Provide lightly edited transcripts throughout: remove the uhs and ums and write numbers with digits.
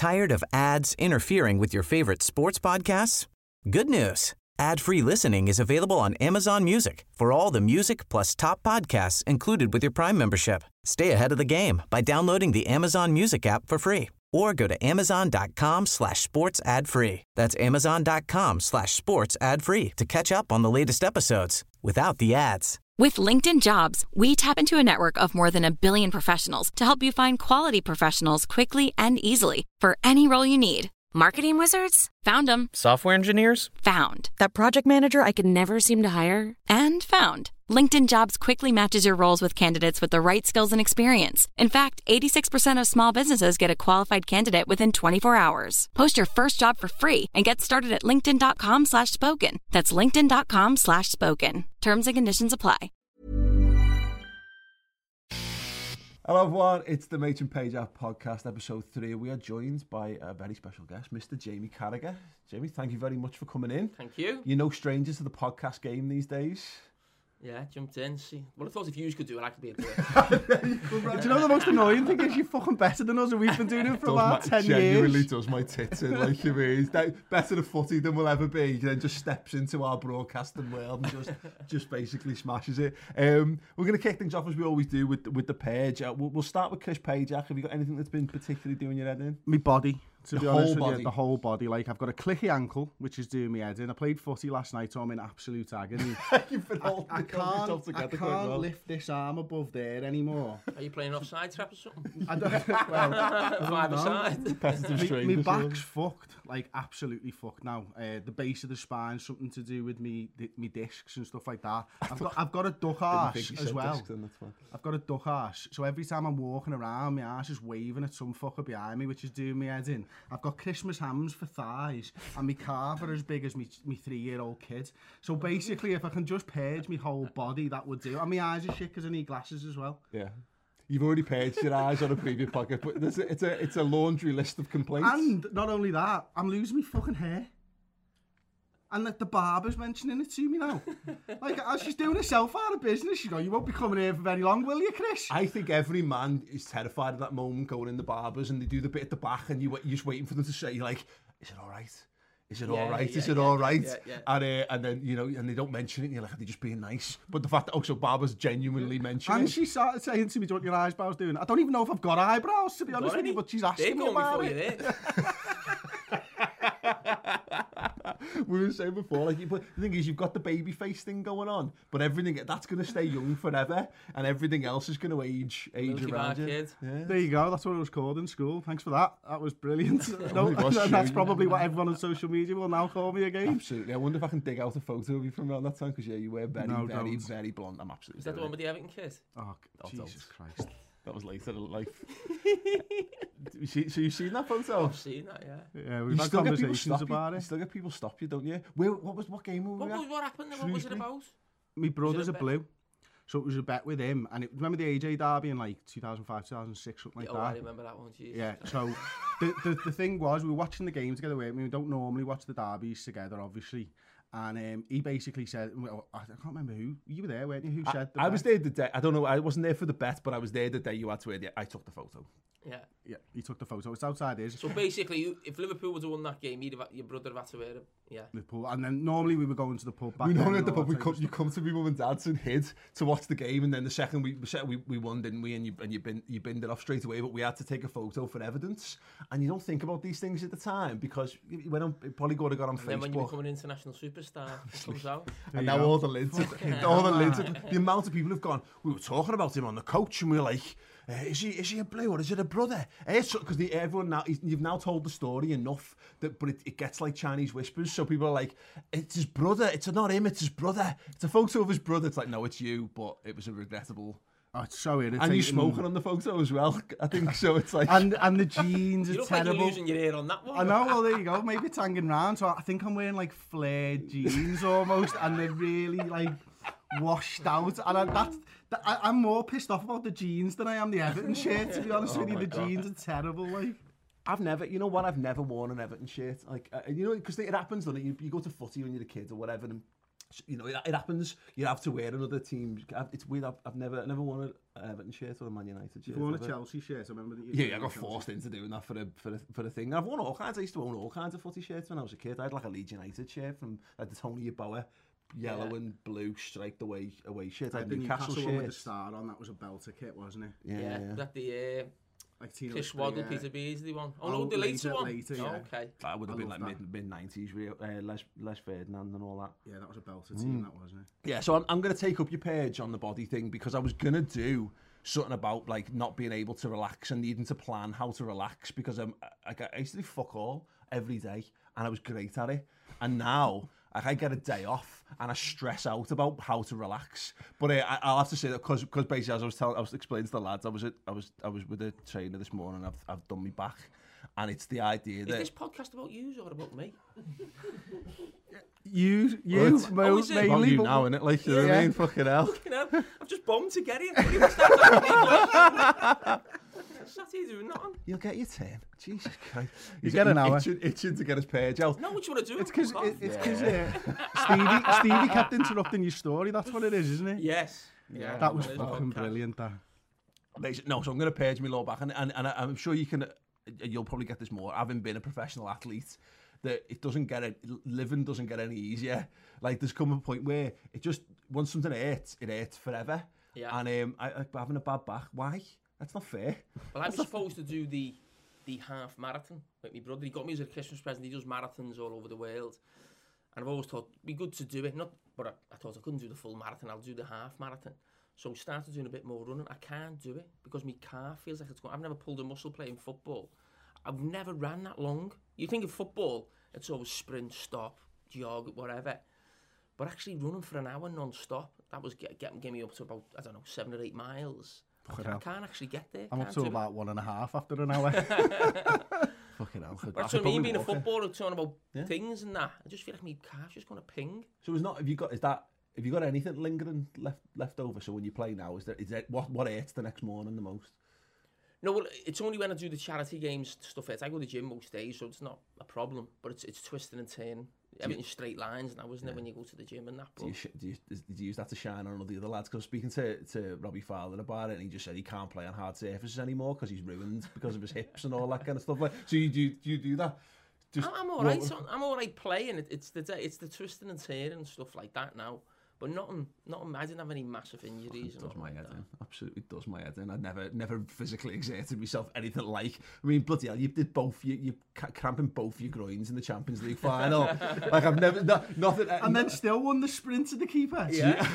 Tired of ads interfering with your favorite sports podcasts? Good news. Ad-free listening is available on Amazon Music for all the music plus top podcasts included with your Prime membership. Stay ahead of the game by downloading the Amazon Music app for free or go to amazon.com/sports ad free. That's amazon.com/sports ad free to catch up on the latest episodes without the ads. With LinkedIn Jobs, we tap into a network of more than 1 billion professionals to help you find quality professionals quickly and easily for any role you need. Marketing wizards? Found them. Software engineers? Found. That project manager I could never seem to hire? And found. LinkedIn Jobs quickly matches your roles with candidates with the right skills and experience. In fact, 86% of small businesses get a qualified candidate within 24 hours. Post your first job for free and get started at linkedin.com/spoken. That's linkedin.com/spoken. Terms and conditions apply. Hello everyone, it's the Matron Page App Podcast, episode 3. We are joined by a very special guest, Mr. Jamie Carragher. Jamie, thank you very much for coming in. Thank you. You're no strangers to the podcast game these days. Yeah, jumped in, see. Well, I thought if you could do it, I could be able to do it. Do you know the most annoying thing is you're fucking better than us and we've been doing it for about 10 years. Genuinely does my tits in, like you mean. Better at footy than we'll ever be. Then just steps into our broadcasting world and just basically smashes it. We're going to kick things off as we always do with the Page. We'll start with Chris Pajak. Have you got anything that's been particularly doing your head in? My body. To be honest with you, the whole body. Like, I've got a clicky ankle, which is doing me head in. I played footy last night, so I'm in absolute agony. I can't lift this arm above there anymore. Are you playing offside trap or something? I don't, well, Five-a-side. My back's fucked, like absolutely fucked now. The base of the spine, something to do with me discs and stuff like that. I've got a duck arse as well. I've got a duck arse, so every time I'm walking around, my arse is waving at some fucker behind me, which is doing me head in. I've got Christmas hams for thighs, and my calf are as big as me 3-year-old kid. So basically, if I can just purge my whole body, that would do. And my eyes are shit because I need glasses as well. Yeah. You've already purged your eyes on a previous podcast, but it's a laundry list of complaints. And not only that, I'm losing my fucking hair. And the barber's mentioning it to me now. Like, as she's doing herself out of business, she's going, you won't be coming here for very long, will you, Chris? I think every man is terrified of that moment going in the barbers and they do the bit at the back and you're just waiting for them to say, like, is it all right? Is it all right? Is it all right? And then, you know, and they don't mention it and you're like, are they just being nice? But the fact that also barbers genuinely mention it. And she started saying to me, do you want your eyebrows doing? I don't even know if I've got eyebrows, to be honest with you, but she's asking me about it. We were saying before, like, but the thing is, you've got the baby face thing going on, but everything that's going to stay young forever, and everything else is going to age around you. Yeah. There you go. That's what it was called in school. Thanks for that. That was brilliant. That's probably what everyone on social media will now call me again. Absolutely. I wonder if I can dig out a photo of you from around that time, because you were very blonde. I'm absolutely. Is that the one with the Everton kid? Oh, Jesus Christ. That was later in life. So you've seen that photo? I've seen that, yeah. Yeah, we've had conversations about it. You still get people stop you, don't you? What game were we at? What happened? What was it about? My brother's a blue. So it was a bet with him. And remember the AJ derby in like 2005, 2006, something like that? I remember that one, jeez. Yeah, so the thing was, we were watching the game together. We don't normally watch the derbies together, obviously. And he basically said, well, I can't remember who, you were there, weren't you? Who said the bet? I was there the day, I don't know, I wasn't there for the bet, but I was there the day you had to wear I took the photo. Yeah, he took the photo. It's outside his. So basically, if Liverpool would have won that game, your brother would have had to wear it. Yeah. Liverpool, and then normally we were going to the pub. Back we normally at the pub. You come to me mum and dad's and hid to watch the game, and then the second we won, didn't we? And you binned it off straight away. But we had to take a photo for evidence, and you don't think about these things at the time because when probably got on Facebook. And then when you become an international superstar, it comes out. And now all the lids, the amount of people have gone. We were talking about him on the coach, and we were like. Is he a blue or is it a brother? Because everyone now, you've now told the story enough that, but it gets like Chinese whispers. So people are like, it's his brother. It's not him. It's his brother. It's a photo of his brother. It's like, no, it's you. But it was a regrettable. Oh, it's so irritating. And you're smoking on the photo as well. I think so. It's like and the jeans are terrible. Like you're losing your hair on that one. I know. Well, there you go. Maybe it's hanging round. So I think I'm wearing like flared jeans almost, and they're really like washed out. And I'm more pissed off about the jeans than I am the Everton shirt, to be honest with you. The jeans are terrible, like. I've never worn an Everton shirt. Like, because it happens, doesn't it? You go to footy when you're a kid or whatever, and you know, it happens. You have to wear another team. It's weird. I've never won an Everton shirt or a Man United shirt. You won a Chelsea shirt. I remember that. I got forced into doing that for a thing. And I've won all kinds. I used to own all kinds of footy shirts when I was a kid. I had like a Leeds United shirt from like the Tony Yeboah, yellow and blue striped away shirt. I had Newcastle shirt with the star on. That was a belter kit, wasn't it? Yeah. That the like Chris Waddle, Peter Beardsley one. Oh no, the later one. Okay. That would have been like mid 90s. Les Ferdinand and all that. Yeah, that was a belter team. That wasn't it? Yeah. So I'm going to take up your page on the body thing because I was going to do something about like not being able to relax and needing to plan how to relax because I used to do fuck all every day and I was great at it, and now I get a day off and I stress out about how to relax. But I'll have to say that because basically, as I was explaining to the lads, I was with a trainer this morning. I've done my back, and it's the idea that is this podcast about you or about me? You mainly about you now, innit? Like, you know what I mean? Fucking hell. I've just bombed to get here. Sat here doing nothing. You'll get your turn. Jesus Christ. You get an hour. Itching to get his page out. No, what you want to do? It's because Stevie kept interrupting your story. That's what it is, isn't it? Yes. Yeah. That was fucking brilliant, that. No, so I'm going to page me law back, and I'm sure you'll probably get this more, having been a professional athlete, that living doesn't get any easier. Like, there's come a point where it just, once something hurts, it hurts forever. Yeah. And I'm having a bad back. Why? That's not fair. Well, I was supposed to do the half marathon with my brother. He got me as a Christmas present. He does marathons all over the world. And I've always thought it'd be good to do it. But I thought I couldn't do the full marathon. I'll do the half marathon. So I started doing a bit more running. I can't do it because my calf feels like it's going. I've never pulled a muscle playing football. I've never ran that long. You think of football, it's always sprint, stop, jog, whatever. But actually running for an hour non-stop, that was getting me up to about, 7 or 8 miles. I can't actually get there. I'm up to about 1.5 after an hour. Fucking hell. That's what I mean, being a footballer, talking about things and that. I just feel like my calf's just going to ping. So have you got anything lingering left over? So when you play now, is there what hurts the next morning the most? No, well, it's only when I do the charity games stuff. I go to the gym most days, so it's not a problem. But it's twisting and turning. Everything's straight lines now, isn't it, when you go to the gym and that? Do you use that to shine on all the other lads? Because speaking to Robbie Fowler about it, and he just said he can't play on hard surfaces anymore because he's ruined because of his hips and all that kind of stuff. So you do that? I'm all right. I'm all right playing. It's the twisting and turning and stuff like that now. But nothing. I didn't have any massive injuries. Does my head in. Absolutely does my head in. I never physically exerted myself anything like. I mean, bloody hell, you did both. You cramping both your groins in the Champions League final. Like I've never nothing. And then still won the sprint to the keeper. Yeah.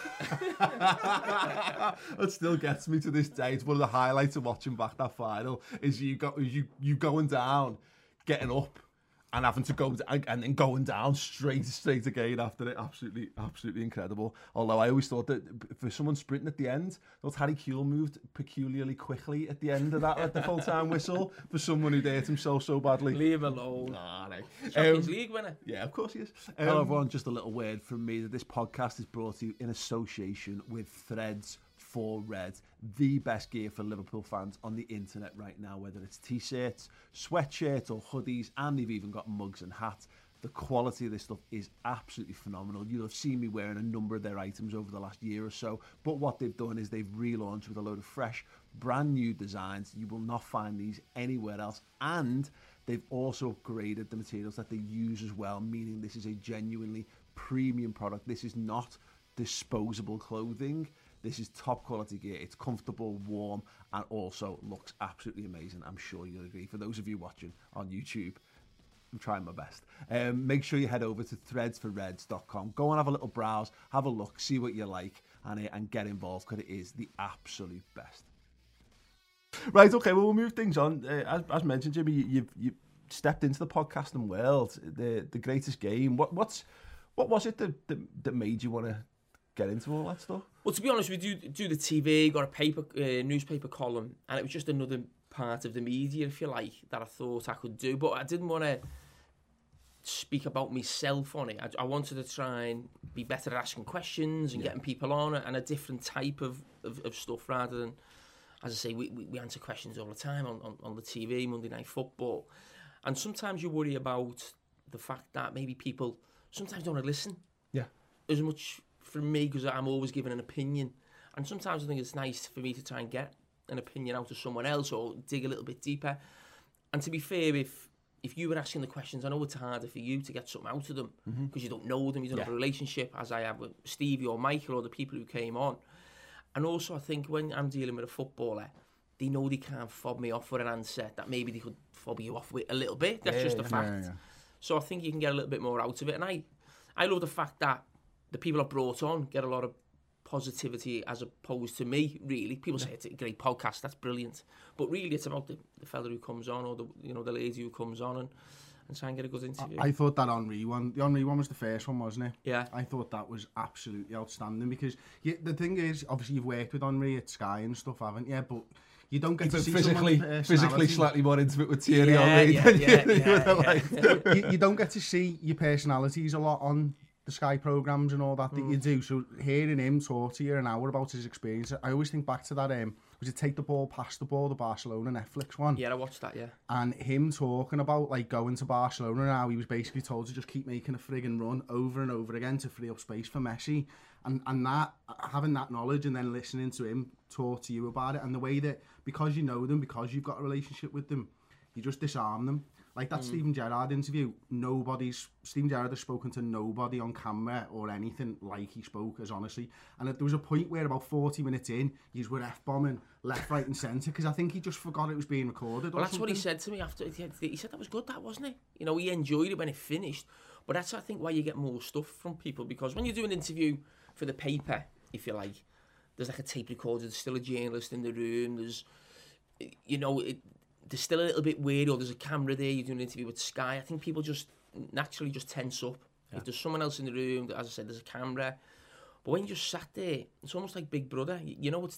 It still gets me to this day. It's one of the highlights of watching back that final. Is you going down, getting up, and having to go and then going down straight again after it. Absolutely incredible. Although I always thought that for someone sprinting at the end, I thought Harry Kewell moved peculiarly quickly at the end of that at the full-time whistle for someone who'd hurt himself so badly. Leave him alone. Nah, no. Champions League winner. Yeah, of course he is. Hello everyone, just a little word from me that this podcast is brought to you in association with Threads for Red, the best gear for Liverpool fans on the internet right now, whether it's t-shirts, sweatshirts or hoodies, and they've even got mugs and hats. The quality of this stuff is absolutely phenomenal. You'll have seen me wearing a number of their items over the last year or so, but what they've done is they've relaunched with a load of fresh, brand new designs. You will not find these anywhere else, and they've also upgraded the materials that they use as well, meaning this is a genuinely premium product. This is not disposable clothing. This is top quality gear. It's comfortable, warm, and also looks absolutely amazing. I'm sure you'll agree. For those of you watching on YouTube, I'm trying my best. Make sure you head over to threadsforreds.com. Go and have a little browse, have a look, see what you like, and get involved because it is the absolute best. Right, okay, well, we'll move things on. As mentioned, Jimmy, you've stepped into the podcasting world, the greatest game. What was it that made you want to get into all that stuff? Well, to be honest, we do the TV, got a newspaper column, and it was just another part of the media, if you like, that I thought I could do. But I didn't want to speak about myself on it. I wanted to try and be better at asking questions and getting people on and a different type of stuff rather than, as I say, we answer questions all the time on the TV, Monday Night Football. And sometimes you worry about the fact that maybe people sometimes don't want to listen. Yeah. as much for me because I'm always giving an opinion. And sometimes I think it's nice for me to try and get an opinion out of someone else or dig a little bit deeper. And to be fair, if you were asking the questions, I know it's harder for you to get something out of them because you don't know them, you don't have a relationship, as I have with Stevie or Michael or the people who came on. And also, I think when I'm dealing with a footballer, they know they can't fob me off with an answer that maybe they could fob you off with a little bit. That's just a fact. Yeah. So I think you can get a little bit more out of it. And I love the fact that the people I've brought on get a lot of positivity as opposed to me, really. People say it's a great podcast, that's brilliant. But really it's about the fella who comes on or the lady who comes on and try and get a good interview. I thought that Henri one, the Henri one was the first one, wasn't it? Yeah. I thought that was absolutely outstanding because the thing is, obviously you've worked with Henri at Sky and stuff, haven't you? But you don't get to see physically slightly more intimate with Thierry Henry. You don't get to see your personalities a lot on the Sky programmes and all that you do. So hearing him talk to you an hour about his experience, I always think back to that, was it Take the Ball, Pass the Ball, the Barcelona Netflix one? Yeah, I watched that, yeah. And him talking about like going to Barcelona and how he was basically told to just keep making a friggin' run over and over again to free up space for Messi. And that, having that knowledge and then listening to him talk to you about it, and the way that, because you know them, because you've got a relationship with them, you just disarm them. Like that Steven Gerrard interview, Steven Gerrard has spoken to nobody on camera or anything like he spoke, as honestly. And there was a point where about 40 minutes in, you were F-bombing left, right and centre, because I think he just forgot it was being recorded. Well, that's what he said to me after. He said that was good, that wasn't it? You know, he enjoyed it when it finished. But that's, I think, why you get more stuff from people, because when you do an interview for the paper, if you like, there's like a tape recorder, there's still a journalist in the room, there's, there's still a little bit weird, or there's a camera there, you're doing an interview with Sky. I think people just naturally just tense up. Yeah. If there's someone else in the room, as I said, there's a camera. But when you just sat there, it's almost like Big Brother. I know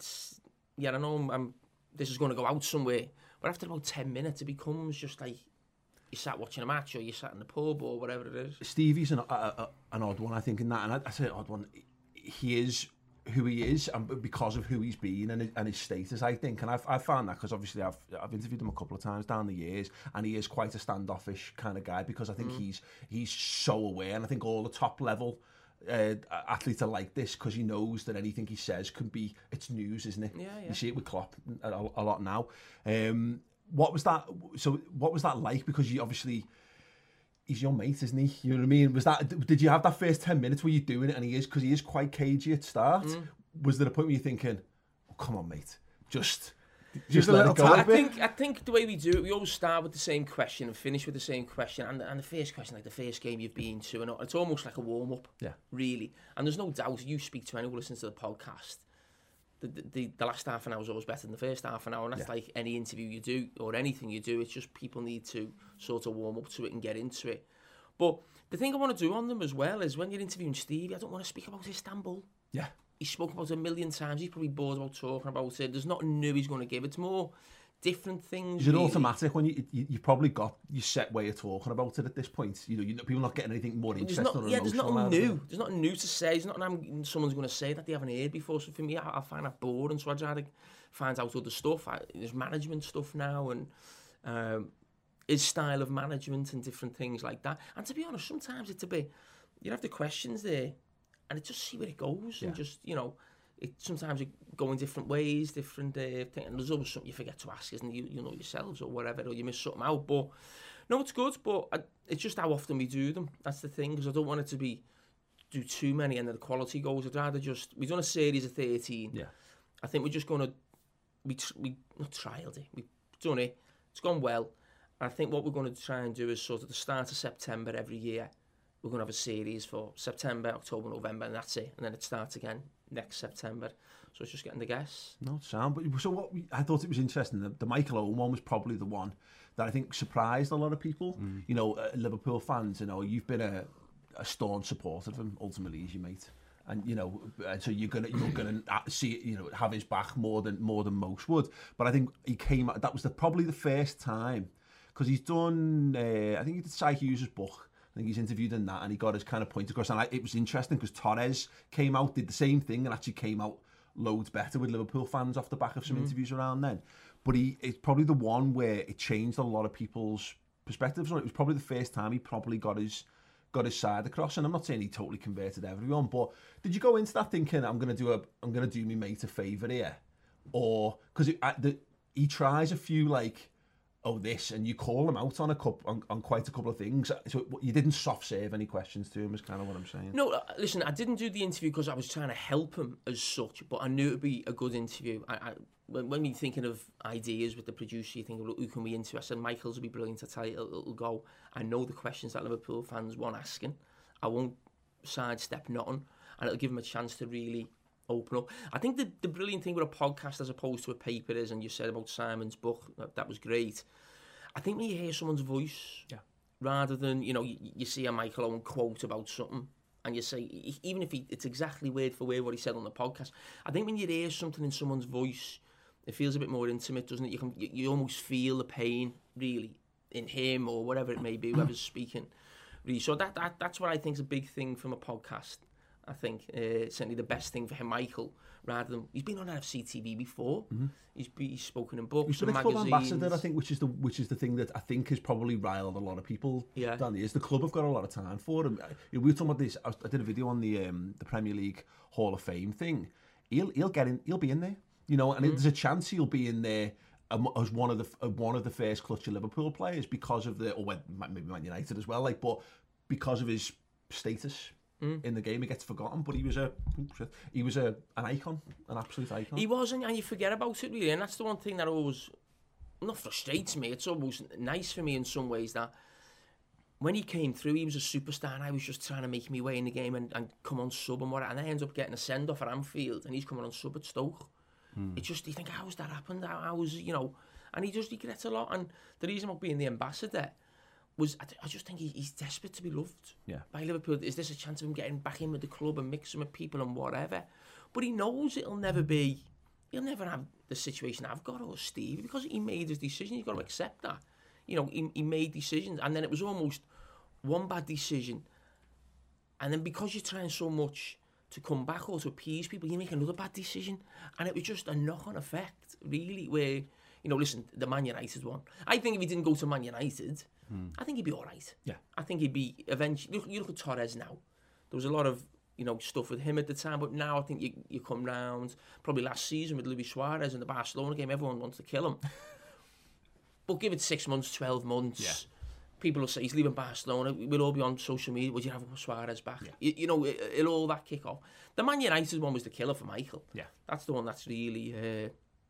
this is going to go out somewhere, but after about 10 minutes, it becomes just like you sat watching a match, or you sat in the pub, or whatever it is. Stevie's an odd one, I think, in that. And I say odd one. He is who he is, and because of who he's been and his status, I think. And I've found that because obviously I've interviewed him a couple of times down the years, and he is quite a standoffish kind of guy, because I think he's so aware, and I think all the top level athletes are like this, because he knows that anything he says can be, it's news, isn't it? Yeah. You see it with Klopp a lot now. What was that like? Because you obviously, he's your mate, isn't he? You know what I mean? Did you have that first 10 minutes where you're doing it, and he is quite cagey at start? Was there a point where you're thinking, oh, come on, mate, just let it go a bit? I think the way we do it, we always start with the same question and finish with the same question. And the first question, like the first game you've been to, and it's almost like a warm-up, really. And there's no doubt, you speak to anyone who listens to the podcast, the last half an hour is always better than the first half an hour, and that's like any interview you do or anything you do. It's just people need to sort of warm up to it and get into it. But the thing I want to do on them as well is, when you're interviewing Stevie, I don't want to speak about Istanbul. Yeah. He's spoken about it a million times. He's probably bored about talking about it. There's nothing new he's going to give. It's more different things. Is it automatic when you've probably got your set way of talking about it at this point? You know, people not getting anything more interesting or emotional. There's nothing new. There's nothing new to say. There's nothing someone's going to say that they haven't heard before. So for me, I find that boring. So I try to find out other stuff. There's management stuff now, and his style of management and different things like that. And to be honest, sometimes it's a bit, you have the questions there, and it just see where it goes, and just, sometimes you go in different ways, different things, and there's always something you forget to ask, isn't it? You know yourselves or whatever, or you miss something out. But no, it's good, but it's just how often we do them. That's the thing, because I don't want it to do too many and then the quality goes. I'd rather we've done a series of 13. Yeah. I think we're just going to, we not trialed it, we've done it, it's gone well. And I think what we're going to try and do is sort of the start of September every year, we're going to have a series for September, October, November, and that's it. And then it starts again next September. So it's just getting the guests. No, sound. But so I thought it was interesting. The Michael Owen one was probably the one that I think surprised a lot of people. You know, Liverpool fans. You know, you've been a staunch supporter of him. Ultimately, he's your mate, and you know, so you're gonna see, you know, have his back more than most would. But I think he came. That was probably the first time, because he's done. I think he did Cy Hughes' book. I think he's interviewed in that, and he got his kind of point across. And it was interesting because Torres came out, did the same thing, and actually came out loads better with Liverpool fans off the back of some interviews around then. But it's probably the one where it changed a lot of people's perspectives on it. It was probably the first time he probably got his got his side across, and I'm not saying he totally converted everyone, but did you go into that thinking I'm gonna do me mate a favour here, or because he tries a few like, oh this, and you call him out on quite a couple of things, so you didn't soft serve any questions to him, is kind of what I'm saying. No, listen, I didn't do the interview because I was trying to help him as such, but I knew it'd be a good interview. When you're thinking of ideas with the producer, you think, look, who can we interview? I said, Michael's will be brilliant to tell you, it'll go. I know the questions that Liverpool fans want asking. I won't sidestep nothing, and it'll give him a chance to really open up. I think the brilliant thing with a podcast as opposed to a paper is, and you said about Simon's book, that was great. I think when you hear someone's voice, rather than, you see a Michael Owen quote about something, and you say, even if it's exactly word for word what he said on the podcast, I think when you hear something in someone's voice, it feels a bit more intimate, doesn't it? You almost feel the pain, really, in him or whatever it may be, whoever's speaking. Really. So that's what I think is a big thing from a podcast. I think certainly the best thing for him, Michael, rather than he's been on NFC TV before. Mm-hmm. He's spoken in books and magazines. Club ambassador, I think, which is the thing that I think has probably riled a lot of people. Yeah, down the years. The club have got a lot of time for him. We were talking about this. I did a video on the Premier League Hall of Fame thing. He'll get in. He'll be in there. And there's a chance he'll be in there as one of the first clutch of Liverpool players because of maybe Man United as well. But because of his status. In the game, he gets forgotten, but he was an icon, an absolute icon. He was, and you forget about it really, and that's the one thing that always not frustrates me. It's almost nice for me in some ways that when he came through, he was a superstar, and I was just trying to make my way in the game and come on sub and whatever, and I end up getting a send off at Anfield, and he's coming on sub at Stoke. It's just, you think, how's that happened? How was and he gets a lot, and the reason about being the ambassador was I just think he's desperate to be loved by Liverpool. Is this a chance of him getting back in with the club and mixing with people and whatever? But he knows he'll never have the situation I've got or Steve, because he made his decision. You've got to accept that. He made decisions, and then it was almost one bad decision, and then because you're trying so much to come back or to appease people, you make another bad decision, and it was just a knock-on effect, really, where, listen, the Man United one. I think if he didn't go to Man United, I think he'd be all right. Yeah. I think he'd be eventually. You look at Torres now. There was a lot of stuff with him at the time, but now I think you come round. Probably last season with Luis Suarez in the Barcelona game, everyone wants to kill him. But give it 6 months, 12 months. People will say he's leaving Barcelona. We'll all be on social media. Would you have Suarez back? Yeah. It'll all that kick off. The Man United one was the killer for Michael. Yeah. That's the one that's really.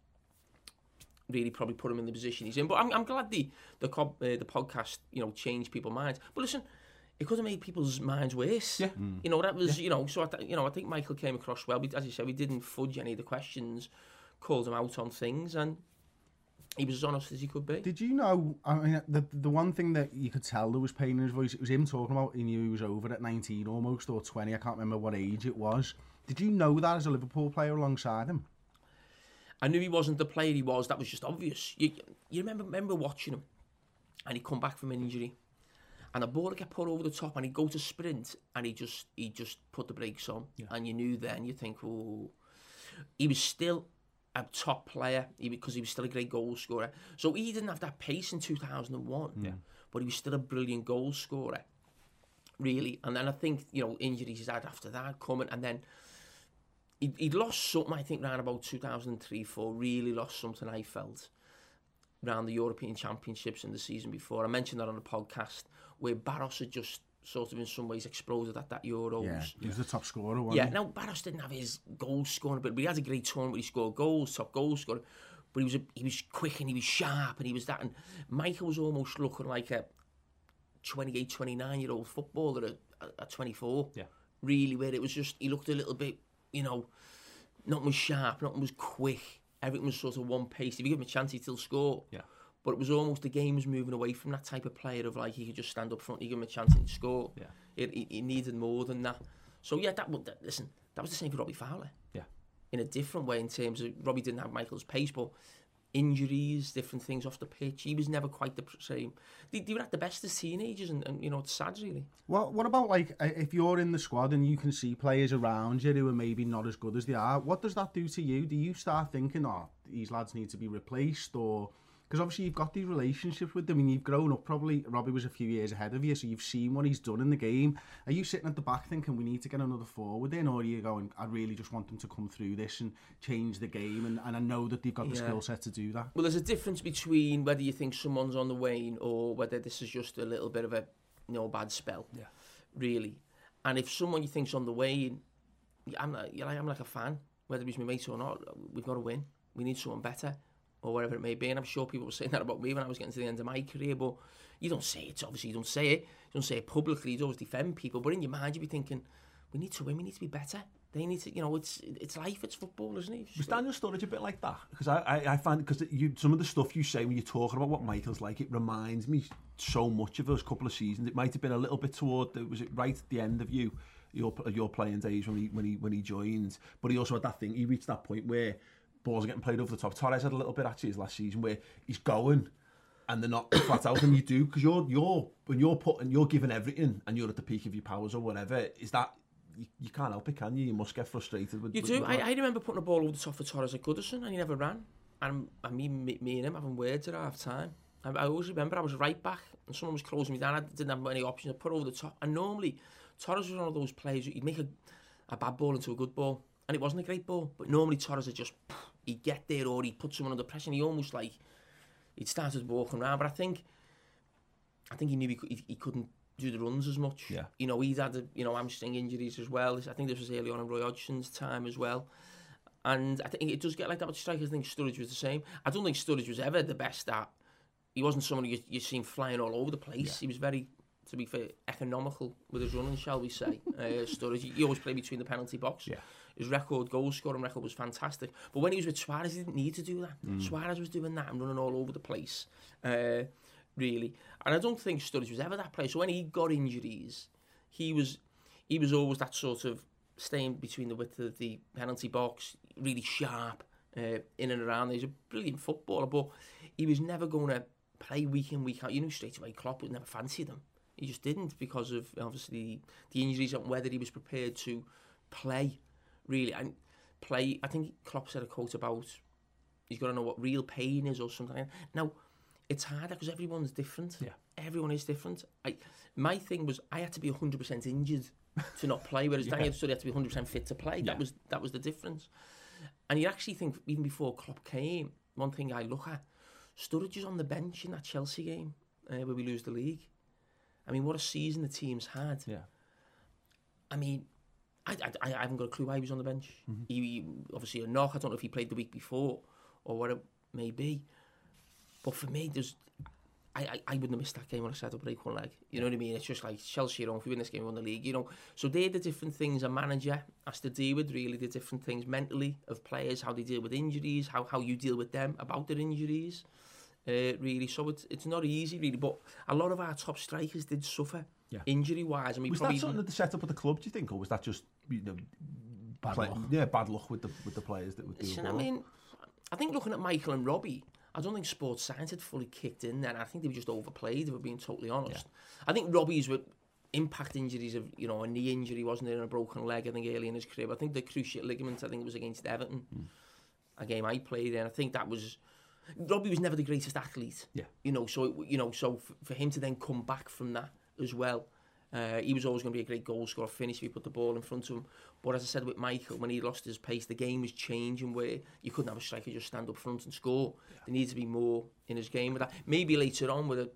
Really probably put him in the position he's in. But I'm glad the podcast, changed people's minds. But listen, it could have made people's minds worse. Yeah. That was, so I think Michael came across well. As you said, we didn't fudge any of the questions, called him out on things, and he was as honest as he could be. Did you know, I mean, the one thing that you could tell there was pain in his voice, it was him talking about he knew he was over at 19 almost, or 20, I can't remember what age it was. Did you know that as a Liverpool player alongside him? I knew he wasn't the player he was. That was just obvious. You remember watching him, and he'd come back from injury, and the ball would get put over the top, and he'd go to sprint, and he just put the brakes on, and you knew then. You think, oh, he was still a top player because he was still a great goal scorer. So he didn't have that pace in 2001, but he was still a brilliant goal scorer, really. And then I think injuries he's had after that coming, and then. He'd lost something, I think, around about 2003-04, really lost something, I felt, around the European Championships in the season before. I mentioned that on the podcast, where Barros had just sort of in some ways exploded at that Euros. Yeah, he was the top scorer, wasn't he? Now Barros didn't have his goal scoring, but he had a great tournament where he scored goals, top goal scorer, but he was quick and he was sharp and he was that. And Michael was almost looking like a 28, 29-year-old footballer at 24. Yeah. Really, where it was just, he looked a little bit, nothing was sharp, nothing was quick. Everything was sort of one pace. If you give him a chance, he'd still score. Yeah. But it was almost the game was moving away from that type of player of like he could just stand up front, you give him a chance and he'd score. Yeah. He needed more than that. So yeah, that was the same for Robbie Fowler. Yeah. In a different way in terms of Robbie didn't have Michael's pace, but injuries, different things off the pitch. He was never quite the same. They were at the best as teenagers, and it's sad, really. Well, what about, like, if you're in the squad and you can see players around you who are maybe not as good as they are, what does that do to you? Do you start thinking, these lads need to be replaced, or Because obviously you've got these relationships with them and you've grown up probably. Robbie was a few years ahead of you, so you've seen what he's done in the game. Are you sitting at the back thinking we need to get another forward in, or are you going, I really just want them to come through this and change the game, and I know that they've got the skill set to do that? Well, there's a difference between whether you think someone's on the wane or whether this is just a little bit of a bad spell, really. And if someone you think's on the wane, I'm like a fan, whether he's my mate or not. We've got to win. We need someone better, or whatever it may be. And I'm sure people were saying that about me when I was getting to the end of my career, but you don't say it. Obviously, you don't say it publicly. You always defend people, but in your mind, you'd be thinking, we need to win. We need to be better. They need to, it's life. It's football, isn't it? Was Daniel Sturridge a bit like that? Because I find, because some of the stuff you say when you're talking about what Michael's like, it reminds me so much of those couple of seasons. It might have been a little bit was it right at the end of your playing days when he joined, but he also had that thing. He reached that point where balls are getting played over the top. Torres had a little bit actually his last season where he's going and they're not flat out, and you do, because you're giving everything and you're at the peak of your powers or whatever. Is that you can't help it, can you? You must get frustrated with. You do. I remember putting a ball over the top for Torres at Goodison and he never ran. And me and him having words at half time. I always remember I was right back and someone was closing me down. I didn't have any options. I put over the top. And normally Torres was one of those players you'd make a bad ball into a good ball. And it wasn't a great ball, but normally Torres would just, he'd get there or he'd put someone under pressure and he almost he'd started walking around. But I think he knew he couldn't do the runs as much. Yeah. He'd had hamstring injuries as well. I think this was early on in Roy Hodgson's time as well. And I think it does get like that with strikers. I think Sturridge was the same. I don't think Sturridge was ever the best at. He wasn't someone you seen flying all over the place. Yeah. He was very, to be fair, economical with his running, shall we say. Sturridge, he always played between the penalty box. Yeah. His goal scoring record was fantastic. But when he was with Suarez, he didn't need to do that. Suarez was doing that and running all over the place, really. And I don't think Sturridge was ever that player. So when he got injuries, he was always that sort of staying between the width of the penalty box, really sharp, in and around. He's a brilliant footballer, but he was never going to play week in, week out. Straight away Klopp would never fancied him. He just didn't, because of obviously the injuries and whether he was prepared to play, really. And play, I think Klopp said a quote about he's got to know what real pain is or something like that. Now, it's harder because everyone's different. Yeah. Everyone is different. My thing was I had to be 100% injured to not play, whereas Daniel Sturridge had to be 100% fit to play. Yeah. That was the difference. And you actually think, even before Klopp came, one thing I look at, Sturridge is on the bench in that Chelsea game where we lose the league. I mean, what a season the team's had. Yeah. I mean, I haven't got a clue why he was on the bench. Mm-hmm. He obviously a knock. I don't know if he played the week before or what it may be. But for me, I wouldn't have missed that game when I started to break one leg. You know what I mean? It's just like Chelsea, if we win this game, we won the league. So they're the different things a manager has to deal with, really, the different things mentally of players, how they deal with injuries, how you deal with them about their injuries, really. So it's not easy, really. But a lot of our top strikers did suffer injury-wise. Was that something that the set up of the club, do you think, or was that just bad luck? Yeah, bad luck with the players that would do it. I mean, I think looking at Michael and Robbie, I don't think sports science had fully kicked in then. I think they were just overplayed, if we're being totally honest. Yeah. I think Robbie's with impact injuries of, a knee injury, wasn't there, and a broken leg, I think, early in his career. I think the cruciate ligament, I think it was against Everton, a game I played in. I think that was... Robbie was never the greatest athlete. Yeah. So for him to then come back from that as well, he was always going to be a great goal scorer, finish if he put the ball in front of him. But as I said with Michael, when he lost his pace, the game was changing where you couldn't have a striker just stand up front and score. Yeah. There needs to be more in his game with that. Maybe later on with a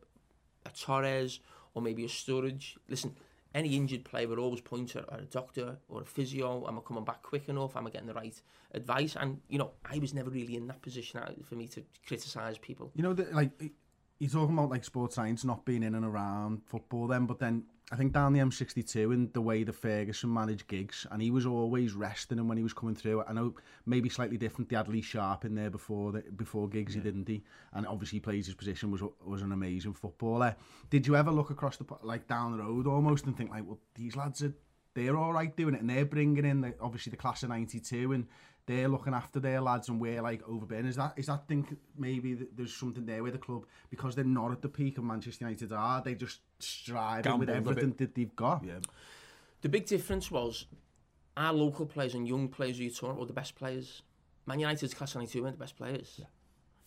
Torres or maybe a Sturridge. Listen, any injured player would always point at a doctor or a physio. Am I coming back quick enough? Am I getting the right advice? And, I was never really in that position for me to criticise people. You're talking about sports science not being in and around football then, but then I think down the M62 and the way that Ferguson managed Giggs, and he was always resting him when he was coming through. I know maybe slightly different. They had Lee Sharp in there before Giggs, didn't he? And obviously he plays his position, was an amazing footballer. Did you ever look across down the road almost and think well, these lads they're all right doing it, and they're bringing in obviously the class of '92 and they're looking after their lads, and we're overburdened. Is that think maybe there's something there with the club, because they're not at the peak of Manchester United are, they just striving with everything that they've got? Yeah. The big difference was our local players and young players who you talking about were the best players. Man United's class of '92 weren't the best players. Yeah.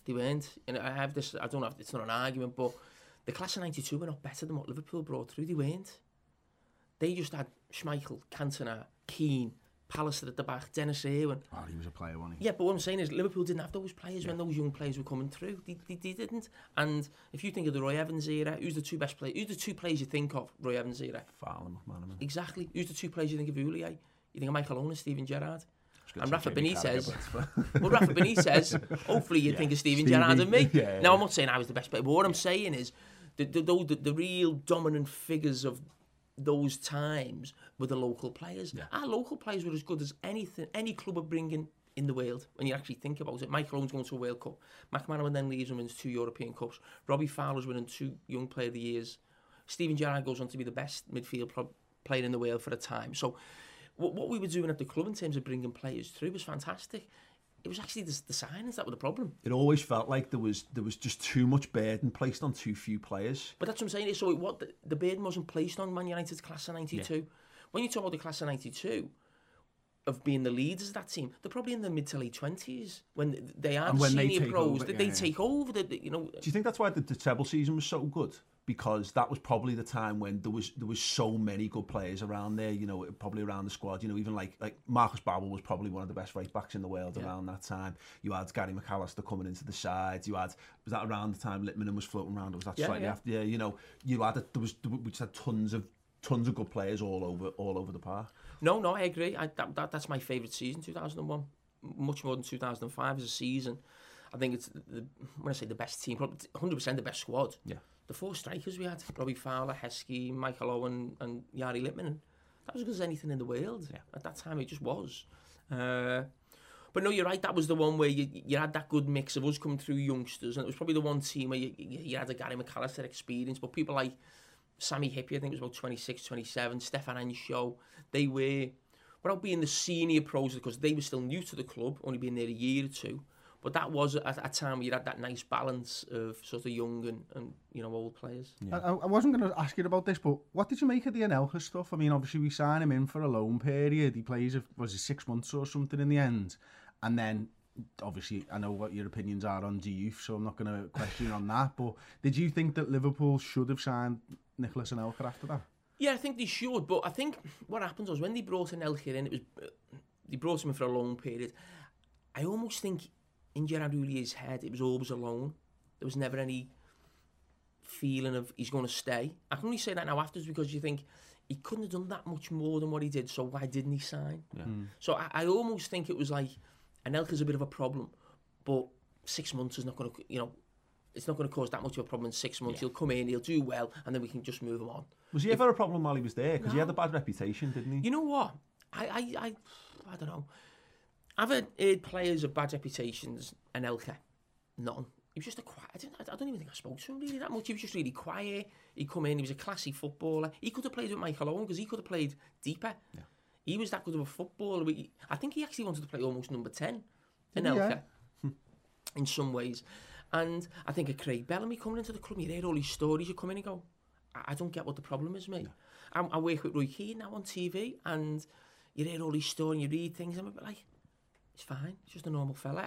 They weren't. And I have this, I don't have, it's not an argument, but the class of 92 were not better than what Liverpool brought through. They weren't. They just had Schmeichel, Cantona, Keane, Pallister at the back, Dennis Irwin. Oh, he was a player, wasn't he? Yeah, but what I'm saying is Liverpool didn't have those players when those young players were coming through. They didn't. And if you think of the Roy Evans era, who's the two best players? Who's the two players you think of, Roy Evans era? Fowler, McManaman. Exactly. Who's the two players you think of, Houllier? You think of Michael Owen and Steven Gerrard? And Rafa Benitez. Well, Rafa Benitez, hopefully you'd think of Steven Gerrard and me. Now, I'm not saying I was the best player, but what I'm saying is the real dominant figures of those times were the local players. Our local players were as good as any club are bringing in the world when you actually think about it. Michael Owen's going to a World Cup. McManaman then leaves and wins 2 European Cups. Robbie Fowler's winning 2 Young Player of the Years. Steven Gerrard goes on to be the best midfield player in the world for a time. So what we were doing at the club in terms of bringing players through was fantastic. It was actually the signings that were the problem. It always felt like there was just too much burden placed on too few players. But that's what I'm saying. So the burden wasn't placed on Man United's class of 92. Yeah. When you talk about the class of 92, of being the leaders of that team, they're probably in the mid to late 20s when they are the senior pros. They take over. Do you think that's why the treble season was so good? Because that was probably the time when there was so many good players around there, probably around the squad. Even like Marcus Babbel was probably one of the best right backs in the world around that time. You had Gary McAllister coming into the sides. Was that around the time Littman was floating around? Or was that slightly after? Yeah, you had we just had tons of good players all over the park. No, I agree. That's my favourite season, 2001. Much more than 2005 as a season. I think it's when I say the best team, 100% the best squad. Yeah. The 4 strikers we had, Robbie Fowler, Heskey, Michael Owen and Jari Littman. That was as good as anything in the world. Yeah. At that time, it just was. But no, you're right, that was the one where you had that good mix of us coming through youngsters, and it was probably the one team where you had a Gary McAllister experience, but people like Sammy Hippie, I think it was about 26, 27, Stefan Ansho, they were, without being the senior pros, because they were still new to the club, only being there a year or 2, but that was a time where you had that nice balance of sort of young and old players. Yeah. I wasn't going to ask you about this, but what did you make of the Anelka stuff? I mean, obviously we signed him in for a loan period. He plays, was it 6 months or something in the end? And then, obviously, I know what your opinions are on Diouf, so I'm not going to question on that, but did you think that Liverpool should have signed Nicolas Anelka after that? Yeah, I think they should, but I think what happened was when they brought Anelka in, they brought him in for a loan period. I almost think in Gerard Houlier's head, it was always a loan. There was never any feeling of he's going to stay. I can only say that now afterwards because you think he couldn't have done that much more than what he did, so why didn't he sign? Yeah. So I almost think it was like, Anelka's a bit of a problem, but 6 months is not going to, it's not going to cause that much of a problem in 6 months. Yeah. He'll come in, he'll do well, and then we can just move him on. Was he ever a problem while he was there? Because he had a bad reputation, didn't he? You know what? I don't know. I've heard players of bad reputations, Anelka, none. He was just a quiet. I don't even think I spoke to him really that much. He was just really quiet. He'd come in, he was a classy footballer. He could have played with Michael Owen because he could have played deeper. Yeah. He was that good of a footballer. I think he actually wanted to play almost number 10, Anelka, in some ways. And I think of Craig Bellamy coming into the club, you hear all these stories, you come in and go, I don't get what the problem is, mate. No. I work with Roy Keane now on TV, and you hear all these stories, you read things, and I'm a bit like, it's fine, it's just a normal fella.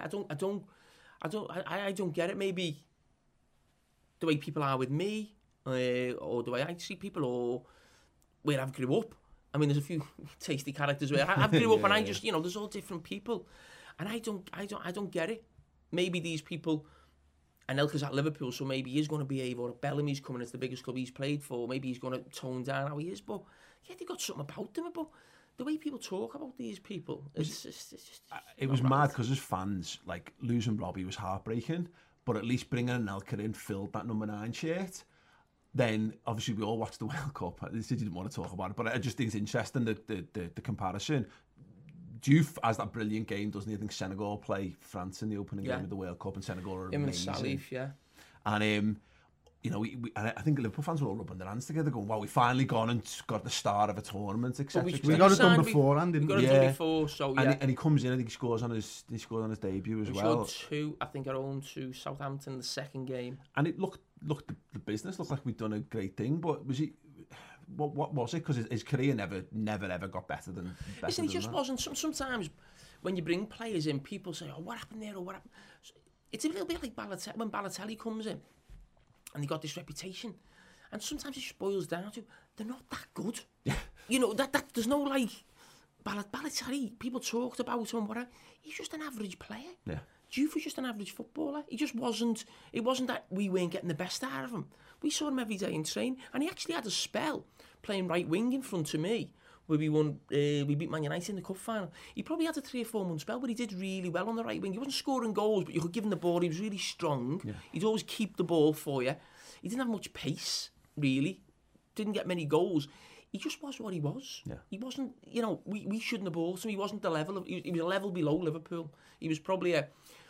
I don't get it. Maybe the way people are with me, or the way I see people, or where I've grew up. I mean, there's a few tasty characters where I've grew up, and I just, there's all different people, and I don't get it. Maybe these people, Anelka's at Liverpool, so maybe he's going to behave, or Bellamy's coming into the biggest club he's played for. Maybe he's going to tone down how he is, but yeah, they've got something about them. But the way people talk about these people, it's just it was mad because as fans, like losing Robbie was heartbreaking, but at least bringing Anelka in filled that number 9 shirt. Then obviously we all watched the World Cup. I didn't want to talk about it, but I just think it's interesting the comparison. Diouf has that brilliant game, doesn't he? I think Senegal play France in the opening game of the World Cup, and Senegal are amazing. Him and Salif, yeah. And I think Liverpool fans were all rubbing their hands together, going, "Wow, we finally gone and got the start of a tournament, etc." We got it done beforehand, didn't we? We got it done before, so yeah. And he comes in, I think he scores on his debut as well. He scored 2, I think, at home to Southampton the second game. And it looked the business looked like we'd done a great thing, but was he? What was it? Because his career never ever got better than. Listen, he just wasn't. Sometimes when you bring players in, people say, "Oh, what happened there?" or "What happened?" it's a little bit like Balotelli, when Balotelli comes in, and they got this reputation, and sometimes it just boils down to they're not that good. You know, that there's no like Balotelli. People talked about him, whatever. He's just an average player. Yeah. Juve was just an average footballer. He just wasn't. It wasn't that we weren't getting the best out of him. We saw him every day in training, and he actually had a spell playing right wing in front of me, where we won. We beat Man United in the cup final. He probably had a 3 or 4 month spell, but he did really well on the right wing. He wasn't scoring goals, but you could give him the ball. He was really strong. Yeah. He'd always keep the ball for you. He didn't have much pace, really. Didn't get many goals. He just was what he was. Yeah. He wasn't, you know, we shouldn't have bought him. He wasn't the level of, he was a level below Liverpool. He was probably a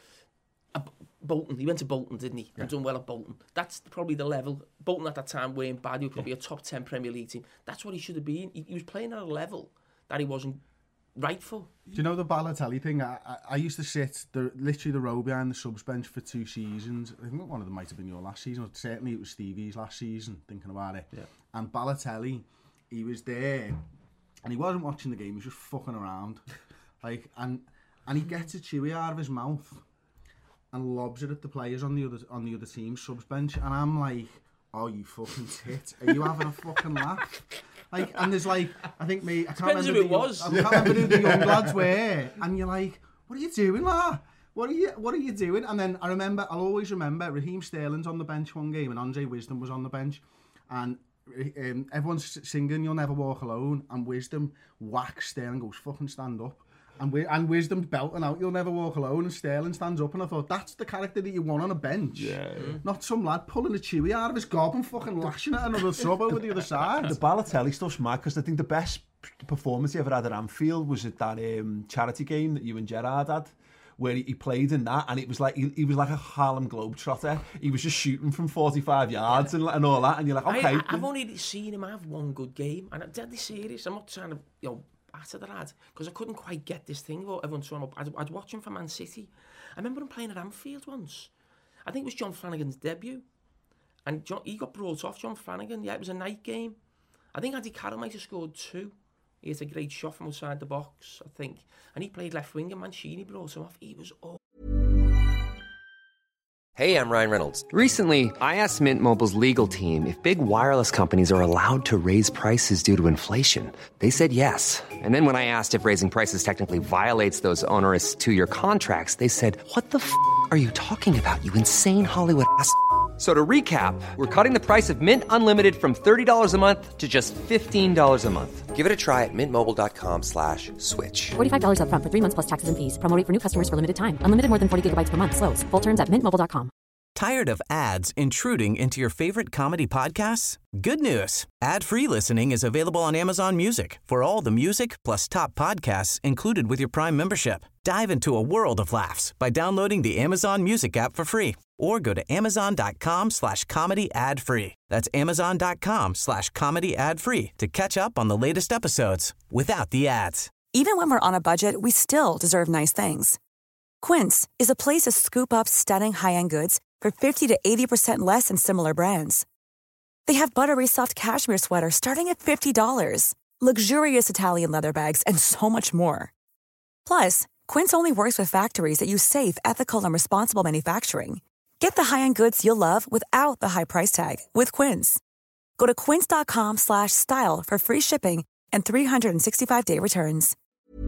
Bolton. He went to Bolton, didn't he? Yeah. And done well at Bolton. That's probably the level. Bolton at that time weren't bad. He was probably a top 10 Premier League team. That's what he should have been. He was playing at a level that he wasn't right for. Do you know the Balotelli thing? I used to sit literally the row behind the subs bench for 2 seasons. I think one of them might have been your last season. Or certainly it was Stevie's last season, thinking about it. Yeah. And Balotelli, he was there and he wasn't watching the game, he was just fucking around. Like, and he gets a chewy out of his mouth and lobs it at the players on the other team's subs bench, and I'm like, oh, you fucking tit, are you having a fucking laugh? Like, and there's like, I can't remember who the young lads were, and you're like, what are you doing, lad? What are you doing? And then I'll always remember Raheem Sterling's on the bench one game and Andre Wisdom was on the bench, and everyone's singing You'll Never Walk Alone, and Wisdom whacks Sterling, goes fucking stand up, and Wisdom's belting out You'll Never Walk Alone, and Sterling stands up, and I thought, that's the character that you want on a bench. Not some lad pulling a chewy out of his gob and fucking lashing at another sub over the other side. The Balotelli stuff's mad, because I think the best performance he ever had at Anfield was at that charity game that you and Gerrard had, where he played in that, and it was like he was like a Harlem Globetrotter. He was just shooting from 45 yards and all that, and you're like, okay. I've only seen him have one good game, and I'm deadly serious. I'm not trying to, batter the lad, because I couldn't quite get this thing about everyone throwing up. I'd watch him for Man City. I remember him playing at Anfield once. I think it was John Flanagan's debut, and he got brought off, John Flanagan. Yeah, it was a night game. I think Andy Carroll might have scored 2. He had a great shot from outside the box, I think. And he played left wing, and Mancini brought him off. He was all... Hey, I'm Ryan Reynolds. Recently, I asked Mint Mobile's legal team if big wireless companies are allowed to raise prices due to inflation. They said yes. And then when I asked if raising prices technically violates those onerous 2-year contracts, they said, what the f*** are you talking about, you insane Hollywood ass f- So to recap, we're cutting the price of Mint Unlimited from $30 a month to just $15 a month. Give it a try at mintmobile.com/switch. $45 up front for 3 months plus taxes and fees. Promo rate for new customers for limited time. Unlimited more than 40 gigabytes per month. Slows full terms at mintmobile.com. Tired of ads intruding into your favorite comedy podcasts? Good news. Ad-free listening is available on Amazon Music for all the music plus top podcasts included with your Prime membership. Dive into a world of laughs by downloading the Amazon Music app for free or go to amazon.com/comedy ad-free. That's amazon.com/comedy ad-free to catch up on the latest episodes without the ads. Even when we're on a budget, we still deserve nice things. Quince is a place to scoop up stunning high-end goods for 50 to 80% less than similar brands. They have buttery soft cashmere sweaters starting at $50, luxurious Italian leather bags, and so much more. Plus, Quince only works with factories that use safe, ethical, and responsible manufacturing. Get the high-end goods you'll love without the high price tag with Quince. Go to quince.com/style for free shipping and 365-day returns.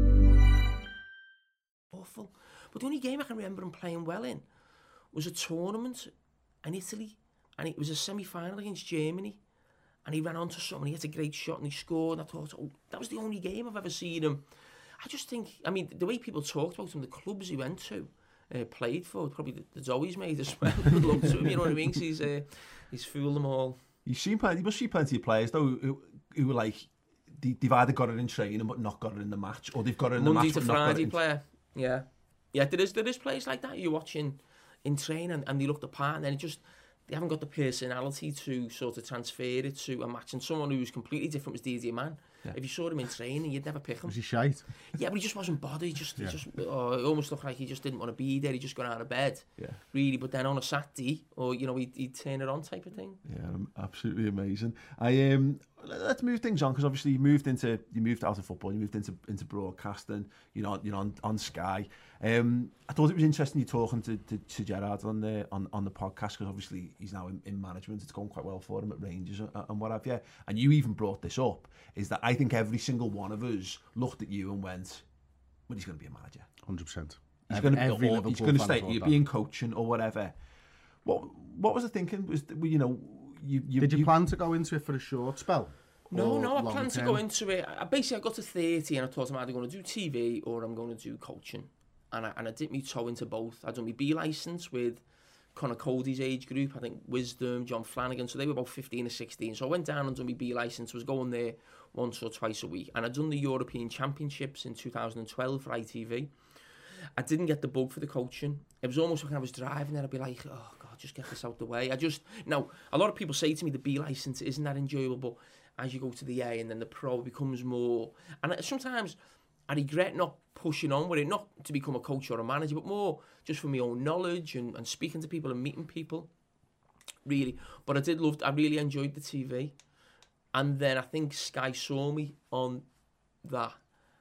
Awful. But the only game I can remember him playing well in was a tournament in Italy, and it was a semi-final against Germany, and he ran onto someone, he had a great shot and he scored, and I thought, that was the only game I've ever seen him. I just think, the way people talked about him, the clubs he went to, played for, probably the Zoe's made as well. Good luck to him, you know what I mean? He's fooled them all. You must see plenty of players though who were like, they've either got it in training but not got it in the match, or they've got it in the match but not got it in... player. Yeah, there is players like that you're watching in training and they look the part, and then they haven't got the personality to sort of transfer it to a match. And someone who's completely different was Didier Man. Yeah. If you saw him in training, you'd never pick him. Was he shite? Yeah, but he just wasn't bothered. It almost looked like he just didn't want to be there. He just got out of bed. Yeah. Really, but then on a Saturday, or he'd turn it on type of thing. Yeah, absolutely amazing. let's move things on, because obviously you moved out of football, you moved into broadcasting. You're on Sky. I thought it was interesting you talking to Gerrard on the podcast, because obviously he's now in management. It's going quite well for him at Rangers and what have you. And you even brought this up, is that I think every single one of us looked at you and went, well, he's going to be a manager. 100%. He's going to stay. You're being coaching or whatever. What was the thinking? Did you plan to go into it for a short spell? No, I planned to go into it. I got to 30 and I thought I'm either going to do TV or I'm going to do coaching. And I dipped my toe into both. I'd done my B licence with Conor Cody's age group, I think Wisdom, John Flanagan, so they were about 15 or 16. So I went down and done my B licence, was going there once or twice a week. And I'd done the European Championships in 2012 for ITV. I didn't get the bug for the coaching. It was almost like I was driving there, I'd be like, oh God, just get this out the way. Now, a lot of people say to me the B licence isn't that enjoyable, but as you go to the A and then the Pro becomes more. And sometimes I regret not pushing on with it, not to become a coach or a manager, but more just for my own knowledge and speaking to people and meeting people, really. But I really enjoyed the TV. And then I think Sky saw me on that.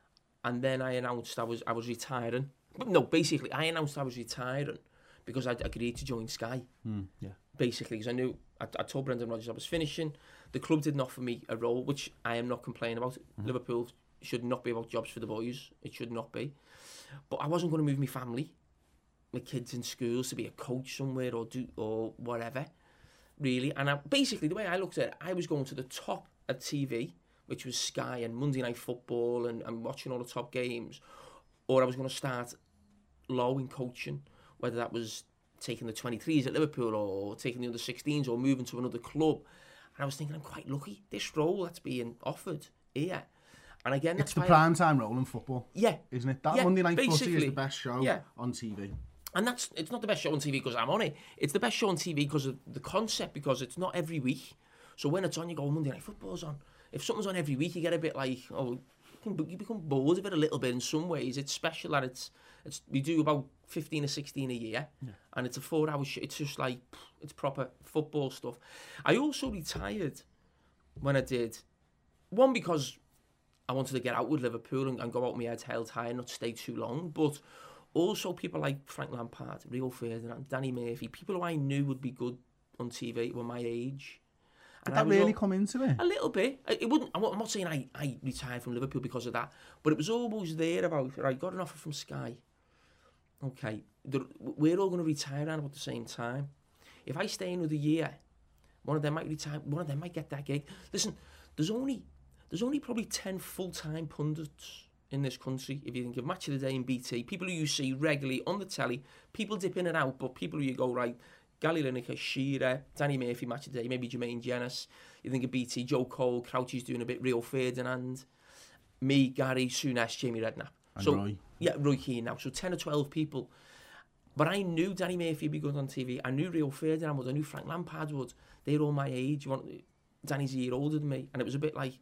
And then I announced I was retiring. But no, basically, I announced I was retiring because I'd agreed to join Sky. Yeah. Basically, because I knew, I told Brendan Rodgers I was finishing. The club didn't offer me a role, which I am not complaining about. Liverpool should not be about jobs for the boys. It should not be. But I wasn't going to move my family, my kids in schools, to be a coach somewhere or whatever, really. And basically, the way I looked at it, I was going to the top of TV, which was Sky and Monday Night Football and watching all the top games, or I was going to start low in coaching, whether that was taking the 23s at Liverpool or taking the under 16s or moving to another club. And I was thinking, I'm quite lucky. This role that's being offered here. And again, it's the prime time role in football. Yeah. Isn't it? That Monday Night Footy is the best show on TV. And it's not the best show on TV because I'm on it. It's the best show on TV because of the concept, because it's not every week. So when it's on, you go, Monday Night Football's on. If something's on every week, you get a bit like, you become bored of it a little bit in some ways. It's special that we do about 15 or 16 a year, and it's a 4-hour show. It's just like, it's proper football stuff. I also retired when I did. One, because I wanted to get out with Liverpool and go out my head held high and not stay too long. But also people like Frank Lampard, Rio Ferdinand, Danny Murphy, people who I knew would be good on TV were my age. Did that really come into it? A little bit. It wouldn't. I'm not saying I retired from Liverpool because of that, but it was almost there about, right, got an offer from Sky. Okay, we're all going to retire around about the same time. If I stay another year, one of them might retire, one of them might get that gig. Listen, there's only probably 10 full-time pundits in this country, if you think of Match of the Day and BT, people who you see regularly on the telly, people dip in and out, but people who you go, right, Gary Lineker, Shearer, Danny Murphy, Match of the Day, maybe Jermaine Jenas, you think of BT, Joe Cole, Crouchy's doing a bit, Rio Ferdinand, me, Gary, Souness, Jamie Redknapp. And Roy. Yeah, Roy Keane now. So 10 or 12 people. But I knew Danny Murphy would be good on TV. I knew Rio Ferdinand would. I knew Frank Lampard would. They're all my age. Danny's a year older than me. And it was a bit like,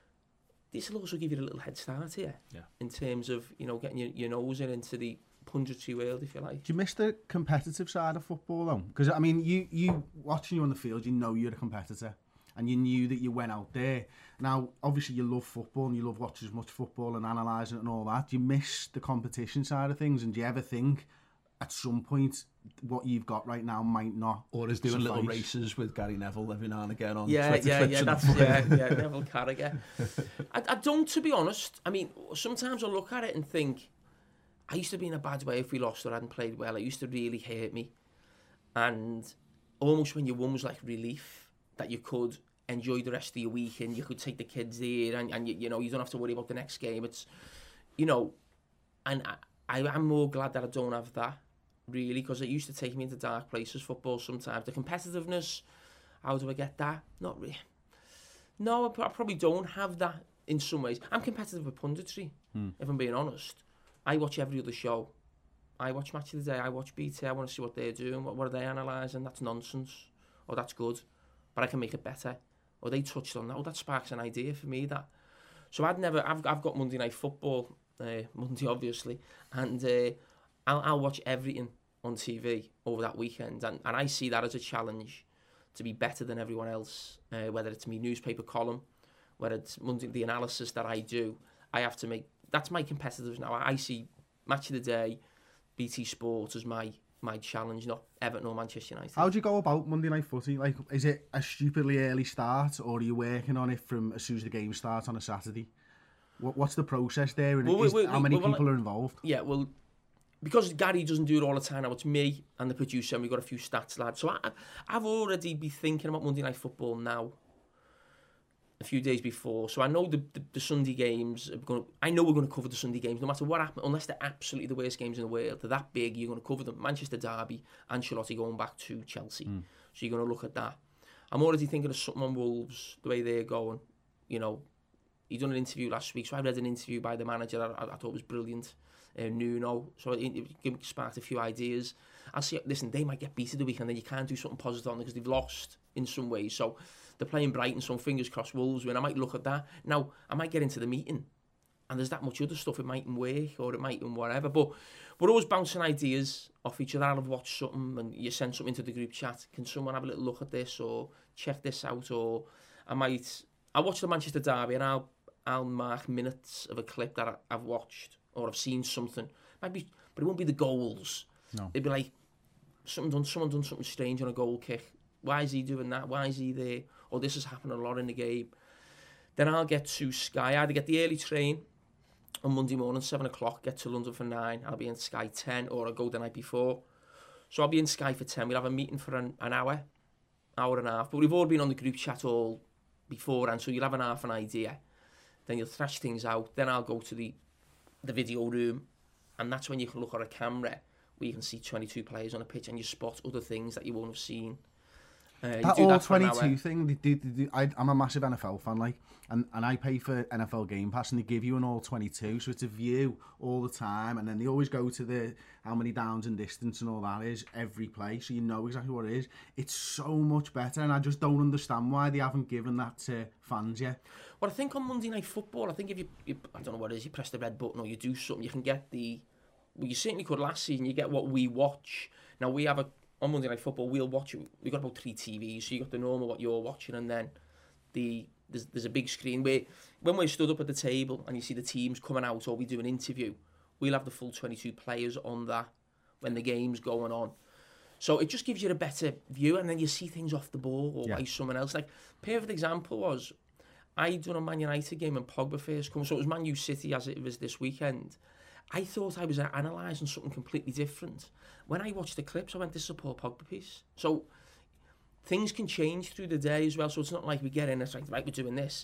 this will also give you a little head start here. Yeah. In terms of, getting your nose into the punditry world, if you like. Do you miss the competitive side of football, though? Because, I mean, you watching you on the field, you know you're a competitor. And you knew that you went out there. Now, obviously, you love football and you love watching as much football and analysing it and all that. Do you miss the competition side of things? And do you ever think, at some point, what you've got right now might not Or is doing little races with Gary Neville every now and again on Twitter. Yeah, Neville Carragher. I don't, to be honest. I mean, sometimes I look at it and think, I used to be in a bad way if we lost or hadn't played well. It used to really hurt me. And almost when you won was like relief that you could enjoy the rest of your week and you could take the kids there and you don't have to worry about the next game. It's, and I'm more glad that I don't have that, really, because it used to take me into dark places, football sometimes. The competitiveness, how do I get that? Not really. No, I probably don't have that in some ways. I'm competitive with punditry, if I'm being honest. I watch every other show. I watch Match of the Day, I watch BT, I want to see what they're doing, what are they analysing, that's nonsense, or that's good, but I can make it better. Or they touched on that, that sparks an idea for me. So I've got Monday Night Football, Monday obviously, and I'll watch everything on TV over that weekend, and I see that as a challenge to be better than everyone else, whether it's my newspaper column, where it's the analysis that I do, I have to make, that's my competitors now. I see Match of the Day, BT Sport as my challenge, not Everton or Manchester United. How do you go about Monday Night Footy? Like, is it a stupidly early start, or are you working on it from as soon as the game starts on a Saturday? What's the process there, and how many people are involved? Yeah, well, because Gary doesn't do it all the time now, it's me and the producer, and we've got a few stats lads. So I've already been thinking about Monday Night Football now, a few days before. So I know the Sunday games, I know we're going to cover the Sunday games, no matter what happens, unless they're absolutely the worst games in the world. They're that big, you're going to cover them. Manchester Derby, Ancelotti going back to Chelsea. So you're going to look at that. I'm already thinking of something on Wolves, the way they're going. You know, he done an interview last week, so I read an interview by the manager that I thought was brilliant. Nuno, so it sparked a few ideas. I'll see, listen, they might get beat the weekend, then you can't do something positive on them because they've lost in some ways. So they're playing Brighton, so fingers crossed Wolves win. I might look at that. Now, I might get into the meeting, and there's that much other stuff, it mightn't work, or it mightn't whatever, but we're always bouncing ideas off each other. I'll have watched something, and you send something into the group chat. Can someone have a little look at this, or check this out, or I'll watch the Manchester Derby, and I'll mark minutes of a clip that I've watched, or I've seen something. Might be, but it won't be the goals. No. It'd be like, someone done something strange on a goal kick. Why is he doing that? Why is he there? Or this has happened a lot in the game. Then I'll get to Sky. I either get the early train on Monday morning, 7 o'clock, get to London for 9. I'll be in Sky 10, or I'll go the night before. So I'll be in Sky for 10. We'll have a meeting for an hour and a half. But we've all been on the group chat all before, and so you'll have an half an idea. Then you'll thrash things out. Then I'll go to the video room, and that's when you can look at a camera where you can see 22 players on a pitch, and you spot other things that you won't have seen. That all 22 thing, I'm a massive NFL fan, like, and I pay for NFL Game Pass, and they give you an all 22, so it's a view all the time, and then they always go to the how many downs and distance and all that is every play, so you know exactly what it is. It's so much better, and I just don't understand why they haven't given that to fans yet. Well, I think on Monday Night Football, I think if you I don't know what it is, you press the red button or you do something, you can get well, you certainly could last season, you get what we watch. Now, we have on Monday Night Football, we'll watch it. We've got about 3 TVs, so you got the normal, what you're watching, and then there's a big screen where, when we're stood up at the table and you see the teams coming out, or we do an interview, we'll have the full 22 players on that when the game's going on. So it just gives you a better view, and then you see things off the ball or by someone else. Like, perfect example was, I done a Man United game and Pogba first come, so it was Man U City as it was this weekend. I thought I was analysing something completely different. When I watched the clips, I went, this is a Paul Pogba piece. So things can change through the day as well. So it's not like we get in and it's like, right, we're doing this.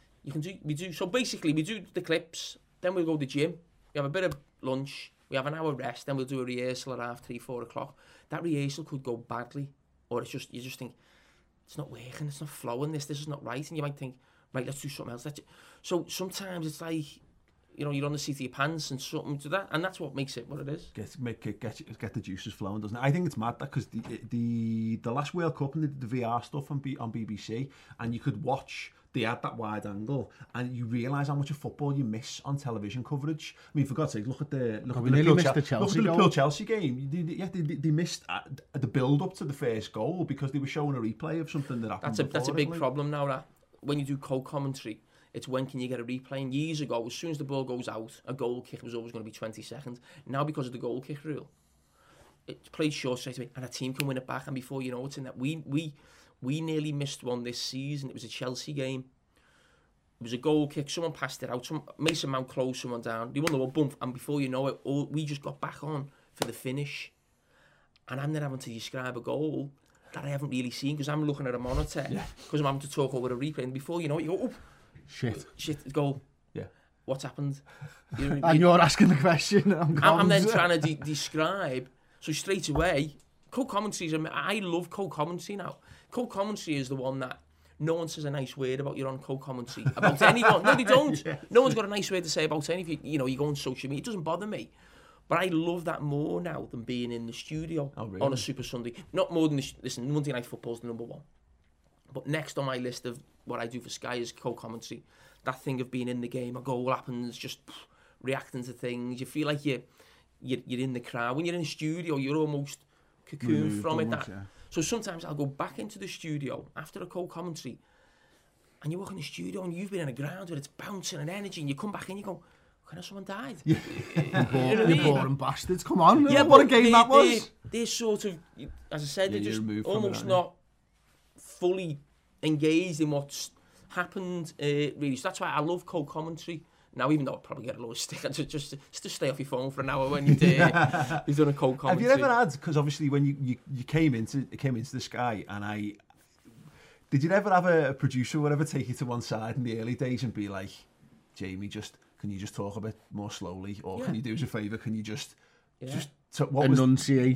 So basically we do the clips, then we'll go to the gym, we have a bit of lunch, we have an hour rest, then we'll do a rehearsal at 3, 4 o'clock. That rehearsal could go badly, or you just think, it's not working, it's not flowing, this is not right. And you might think, right, let's do something else. So sometimes it's like, you know, you're on the seat of your pants and something to that, and that's what makes it what it is. Get the juices flowing, doesn't it? I think it's mad that because the last World Cup and they did the VR stuff on BBC, and you could watch. They had that wide angle, and you realise how much of football you miss on television coverage. I mean, for God's sake, look at the Liverpool Chelsea game. They missed the build up to the first goal because they were showing a replay of something that happened. That's a big problem now. That when you do co-commentary. It's when can you get a replay. And years ago, as soon as the ball goes out, a goal kick was always going to be 20 seconds. Now, because of the goal kick rule, it's played short straight away, and a team can win it back. And before you know it's in that, we nearly missed one this season. It was a Chelsea game. It was a goal kick. Someone passed it out. Mason Mount closed someone down. They won the one bump, and before you know it, we just got back on for the finish. And I'm then having to describe a goal that I haven't really seen because I'm looking at a monitor because I'm having to talk over a replay. And before you know it, you go, oh. Shit, goal. Yeah. What's happened? And you're asking the question. I'm then trying to describe. So straight away, co-commentary, I love co-commentary now. Co-commentary is the one that no one says a nice word about you on co-commentary. About anyone. No, they don't. Yes. No one's got a nice word to say about anything. You know, you go on social media. It doesn't bother me. But I love that more now than being in the studio on a Super Sunday. Not more than listen, Monday Night Football's the number one. But next on my list of what I do for Sky is co-commentary. That thing of being in the game, a goal happens, just reacting to things. You feel like you're in the crowd. When you're in the studio, you're almost cocooned from it. So sometimes I'll go back into the studio after a co-commentary and you walk in the studio and you've been in a ground where it's bouncing and energy, and you come back in, you go, kind of someone died. Yeah. You boring bastards, come on. Yeah, what a game that was. They're sort of, as I said, they're just almost not fully engaged in what's happened, really. So that's why I love co-commentary. Now, even though I'll probably get a lot of stick, just to stay off your phone for an hour when you've done a co-commentary. Have you ever had, because obviously when you came into the Sky, and did you ever have a producer or whatever take you to one side in the early days and be like, Jamie, can you just talk a bit more slowly, or can you do us a favour, can you just enunciate?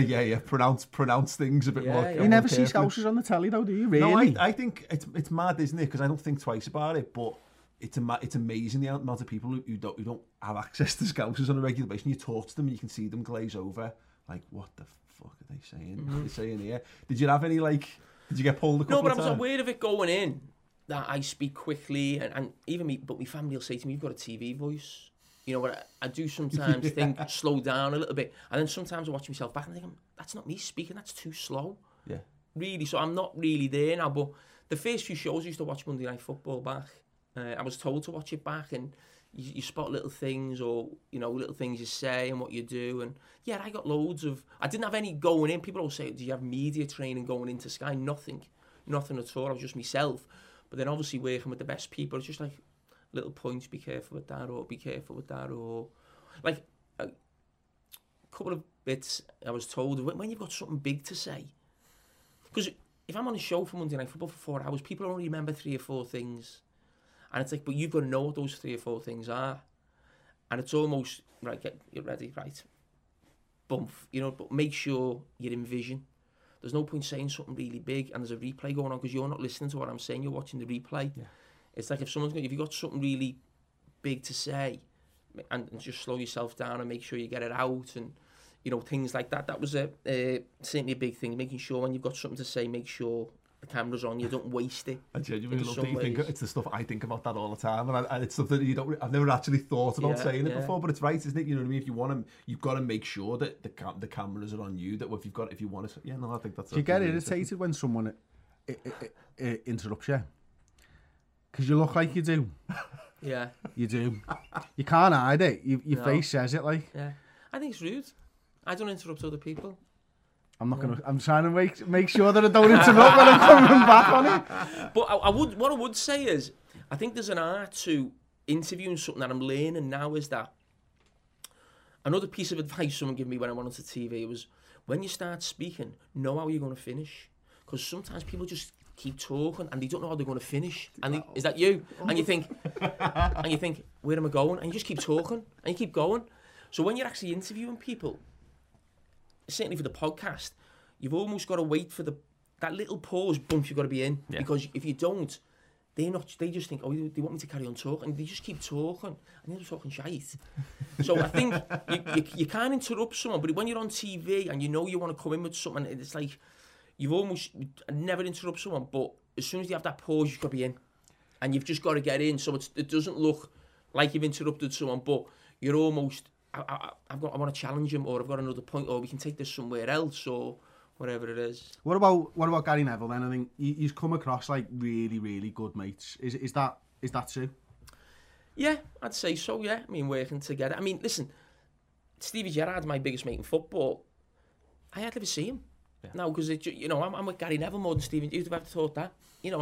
Pronounce things a bit more. You never see Scousers on the telly though, do you? Really? No, I think it's mad, isn't it? Because I don't think twice about it, but it's amazing the amount of people who don't have access to Scousers on a regular basis. And you talk to them and you can see them glaze over, like, what the fuck are they saying? What are they saying here? Did you have any, did you get pulled a couple of times? No, but I was aware of it going in, that I speak quickly, and even me, but my family will say to me, you've got a TV voice. You know what, I do sometimes think, slow down a little bit, and then sometimes I watch myself back and I think, that's not me speaking, that's too slow. Yeah. Really, so I'm not really there now, but the first few shows I used to watch Monday Night Football back, I was told to watch it back, and you spot little things, or, little things you say and what you do, and yeah, I got loads of, I didn't have any going in. People always say, do you have media training going into Sky? Nothing at all, I was just myself. But then obviously working with the best people, it's just like little points, be careful with that, or be careful with that, or like a couple of bits I was told, when you've got something big to say, because if I'm on a show for Monday Night Football for 4 hours, people only remember 3 or 4 things, and it's like, but you've got to know what those 3 or 4 things are, and it's almost, right, get ready, right, bump, but make sure you're in vision. There's no point saying something really big and there's a replay going on because you're not listening to what I'm saying, you're watching the replay. Yeah. It's like if you've got something really big to say, and just slow yourself down and make sure you get it out, and things like that. That was certainly a big thing, making sure when you've got something to say, make sure the camera's on, you don't waste it. I genuinely love that you think it's the stuff I think about that all the time, and it's stuff that I've never actually thought about saying it before, but it's right, isn't it? You know what I mean? If you want to, you've got to make sure that the cameras are on you. That if you want to, I think that's. Do you get irritated when someone interrupts you? Because you look like you do. Yeah. You do. You can't hide it. Your face says it, like. Yeah. I think it's rude. I don't interrupt other people. I'm trying to make sure that I don't interrupt when I'm coming back on it. But what I would say is, I think there's an art to interviewing. Something that I'm learning now is that another piece of advice someone gave me when I went onto TV was, when you start speaking, know how you're going to finish, because sometimes people just keep talking and they don't know how they're going to finish. And is that you? And you think, where am I going? And you just keep talking and you keep going. So when you're actually interviewing people, certainly for the podcast, you've almost got to wait for that little pause bump you've got to be in. Yeah. Because if you don't, they just think, oh, they want me to carry on talking. And they just keep talking. And they're talking shite. So I think you can't interrupt someone, but when you're on TV and you know you want to come in with something, it's like you've almost never interrupt someone, but as soon as you have that pause, you've got to be in. And you've just got to get in, so it doesn't look like you've interrupted someone, but you're almost, I want to challenge him, or I've got another point, or we can take this somewhere else, or whatever it is. What about Gary Neville then? I think he's come across like really, really good mates. Is that true? Yeah, I'd say so, yeah. I mean, working together. I mean, listen, Stevie Gerrard's my biggest mate in football. I hardly ever see him. Yeah. No, because I'm with Gary Neville more than Steven. You'd have ever thought that.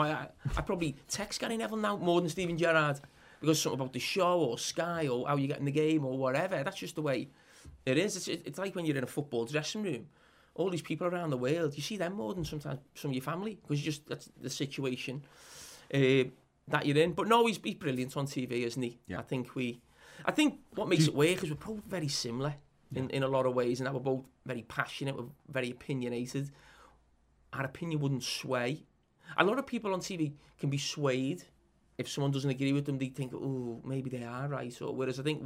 I probably text Gary Neville now more than Steven Gerrard, because something about the show or Sky or how you get in the game or whatever. That's just the way it is. It's like when you're in a football dressing room. All these people around the world, you see them more than sometimes some of your family, because that's the situation that you're in. But no, he's brilliant on TV, isn't he? Yeah. I think what makes it work is we're probably very similar. In a lot of ways, and that we're both very passionate, we're very opinionated. Our opinion wouldn't sway. A lot of people on TV can be swayed. If someone doesn't agree with them, they think, oh, maybe they are right. Or whereas I think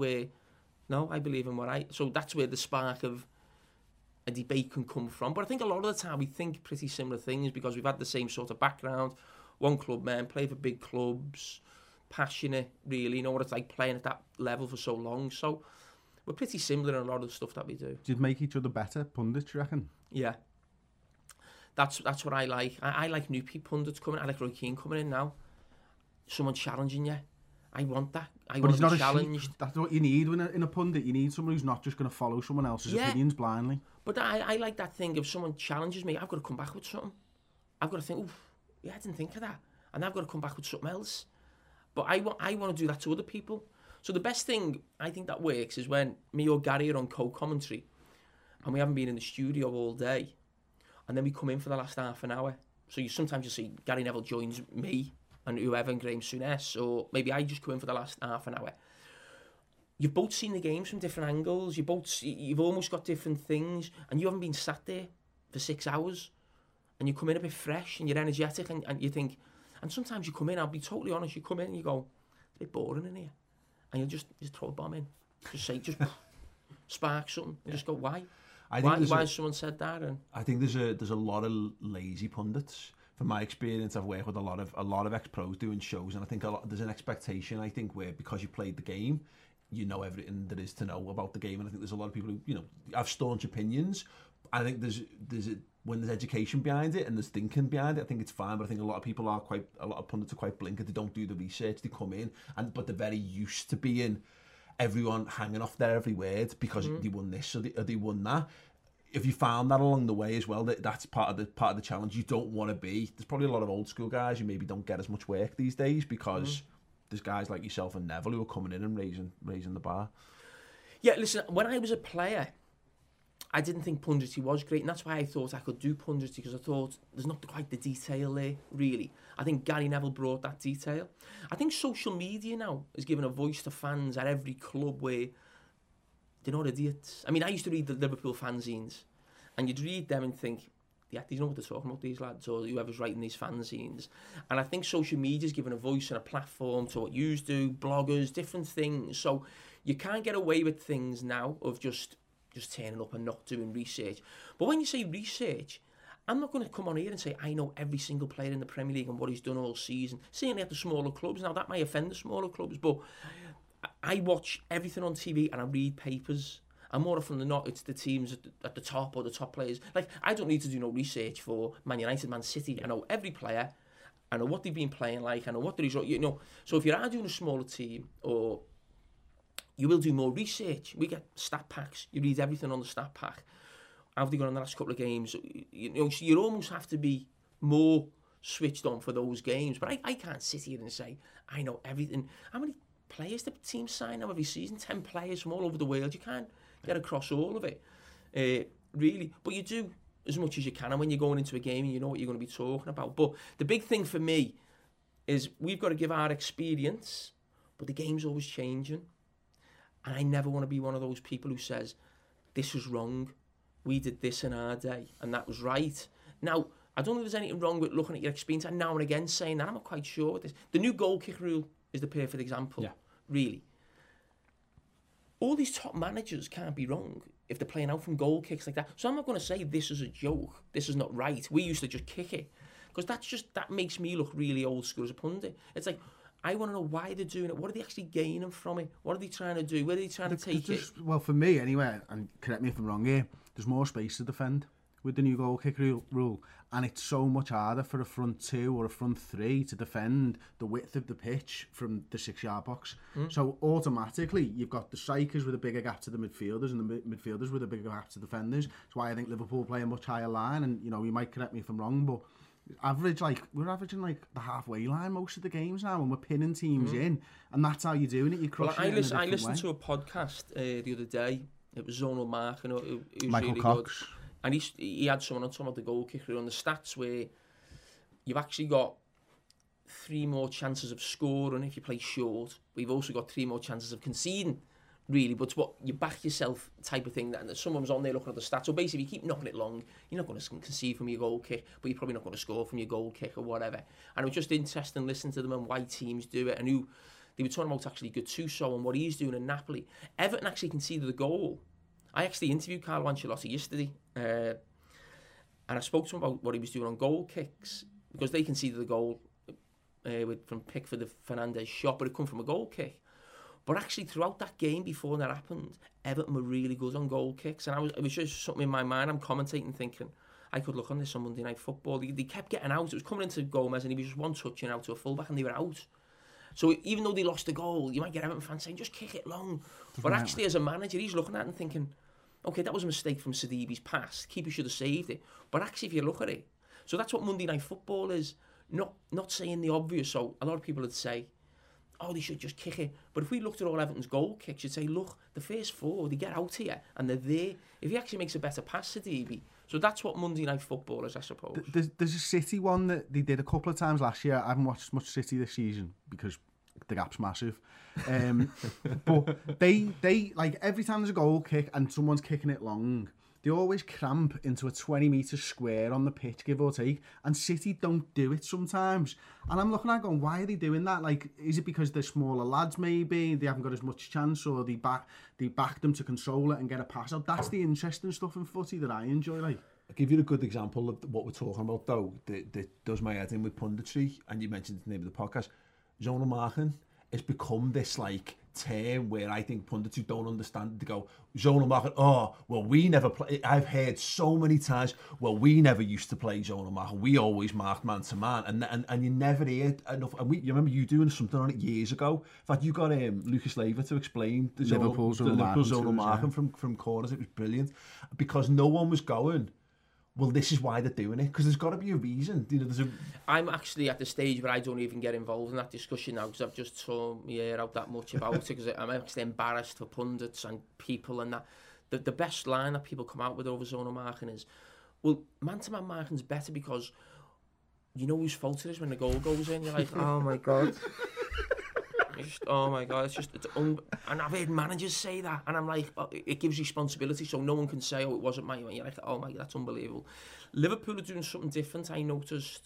I believe in what I... So that's where the spark of a debate can come from. But I think a lot of the time we think pretty similar things because we've had the same sort of background. One club man, play for big clubs, passionate, really, know what it's like playing at that level for so long. So we're pretty similar in a lot of the stuff that we do. Did make each other better pundits, you reckon? Yeah. That's what I like. I like new pundits coming. I like Roy Keane coming in now. someone challenging you. I want that. I but want to be challenged. challenged. That's what you need in a pundit. You need someone who's not just going to follow someone else's opinions blindly. But I like that thing. If someone challenges me, I've got to come back with something. I've got to think, I didn't think of that. And I've got to come back with something else. But I want to do that to other people. So the best thing I think that works is when me or Gary are on co-commentary and we haven't been in the studio all day, and then we come in for the last half an hour. So sometimes you see Gary Neville joins me and whoever, and Graham Souness, or maybe I just come in for the last half an hour. You've both seen the games from different angles. You've almost got different things, and you haven't been sat there for 6 hours, and you come in a bit fresh and you're energetic, and you think, and sometimes you come in, I'll be totally honest, you come in and you go, it's a bit boring in here, and you'll just throw a bomb in, just spark something, and just go, why? Why has someone said that? And I think there's a lot of lazy pundits. From my experience, I've worked with a lot of ex-pros doing shows, and I think there's an expectation, I think, where because you played the game, you know everything there is to know about the game, and I think there's a lot of people who have staunch opinions. I think when there's education behind it and there's thinking behind it, I think it's fine. But I think a lot of pundits are quite blinkered. They don't do the research. They come in but they're very used to being everyone hanging off their every word because they won this or they won that. If you found that along the way as well, that's part of the challenge. You don't want to be. There's probably a lot of old school guys who maybe don't get as much work these days because there's guys like yourself and Neville who are coming in and raising the bar. Yeah, listen, when I was a player, I didn't think punditry was great, and that's why I thought I could do punditry, because I thought there's not quite the detail there, really. I think Gary Neville brought that detail. I think social media now is giving a voice to fans at every club where they're not idiots. I mean, I used to read the Liverpool fanzines, and you'd read them and think, yeah, they know what they're talking about, these lads, or whoever's writing these fanzines. And I think social media's giving a voice and a platform to what you do, bloggers, different things. So you can't get away with things now of just turning up and not doing research. But when you say research, I'm not going to come on here and say I know every single player in the Premier League and what he's done all season. Certainly at the smaller clubs. Now, that may offend the smaller clubs, but I watch everything on TV and I read papers. And more often than not, it's the teams at the top or the top players. Like, I don't need to do no research for Man United, Man City. I know every player. I know what they've been playing like. I know what they're... So if you are doing a smaller team, or you will do more research. We get stat packs. You read everything on the stat pack. How have they gone in the last couple of games? You almost have to be more switched on for those games. But I can't sit here and say, I know everything. How many players the team sign now every season? 10 players from all over the world. You can't get across all of it, really. But you do as much as you can. And when you're going into a game, you know what you're going to be talking about. But the big thing for me is we've got to give our experience, but the game's always changing. And I never want to be one of those people who says, this was wrong. We did this in our day, and that was right. Now, I don't think there's anything wrong with looking at your experience and now and again saying that. I'm not quite sure with this. The new goal kick rule is the perfect example, really. All these top managers can't be wrong if they're playing out from goal kicks like that. So I'm not going to say this is a joke, this is not right. We used to just kick it. Because that makes me look really old school as a pundit. It's like, I want to know why they're doing it. What are they actually gaining from it? What are they trying to do? Where are they trying to take it? Well, for me anyway, and correct me if I'm wrong here, there's more space to defend with the new goal kick rule, and it's so much harder for a front two or a front three to defend the width of the pitch from the 6-yard box. So automatically you've got the strikers with a bigger gap to the midfielders and the midfielders with a bigger gap to defenders. That's why I think Liverpool play a much higher line, and you might correct me if I'm wrong, but we're averaging the halfway line most of the games now, and we're pinning teams in, and that's how you're doing it. You're crushing it. I listened to a podcast the other day. It was Zonal Mark, who's Michael really Cox. good. And he had someone on talking about the goal kicker on the stats where you've actually got 3 more chances of scoring if you play short. We've also got 3 more chances of conceding, really. But it's what you back yourself type of thing. And someone was on there looking at the stats. So basically, if you keep knocking it long, you're not going to concede from your goal kick, but you're probably not going to score from your goal kick or whatever. And it was just interesting listening to them and why teams do it. And who they were talking about actually Gattuso and what he's doing in Napoli. Everton actually conceded the goal. I actually interviewed Carlo Ancelotti yesterday, and I spoke to him about what he was doing on goal kicks, because they conceded the goal from Pickford, Fernandez shot, but it come from a goal kick. But actually, throughout that game before that happened, Everton were really good on goal kicks, and it was just something in my mind. I'm commentating, thinking I could look on this on Monday Night Football. They kept getting out. It was coming into Gomez, and he was just one touching out to a fullback, and they were out. So even though they lost the goal, you might get Everton fans saying, just kick it long. But actually, as a manager, he's looking at it and thinking, okay, that was a mistake from Sidibe's pass. Keeper should have saved it. But actually, if you look at it, so that's what Monday Night Football is. Not saying the obvious. So a lot of people would say, oh, they should just kick it. But if we looked at all Everton's goal kicks, you'd say, look, the first 4, they get out here and they're there. If he actually makes a better pass to Sidibe. So that's what Monday Night Football is, I suppose. There's a City one that they did a couple of times last year. I haven't watched much City this season because the gap's massive. But they like every time there's a goal kick and someone's kicking it long, they always cramp into a 20-metre square on the pitch, give or take, and City don't do it sometimes. And I'm looking at going, why are they doing that? Like, is it because they're smaller lads maybe, they haven't got as much chance, or they back them to control it and get a pass out? That's the interesting stuff in footy that I enjoy. Like, I'll give you a good example of what we're talking about, though, that does my head in with punditry, and you mentioned the name of the podcast. Zonal marking has become this, like, term where I think pundits who don't understand it, they go, zonal marking, oh, well, we never play. I've heard so many times, well, we never used to play zonal marking. We always marked man to man, and you never hear enough. And you remember you doing something on it years ago. In fact, you got Lucas Leiva to explain the Liverpool zonal marking from corners. It was brilliant because no one was going, well, this is why they're doing it, because there's got to be a reason. You know, I'm actually at the stage where I don't even get involved in that discussion now, because I've just torn my hair out that much about it, because I'm actually embarrassed for pundits and people and that. The best line that people come out with over zonal marking is, well, man-to-man marking is better because you know whose fault it is when the goal goes in. You're like, oh my God. Oh my God, and I've heard managers say that, and I'm like, oh, it gives responsibility, so no one can say, oh, it wasn't my. You're like, oh my God, that's unbelievable. Liverpool are doing something different. I noticed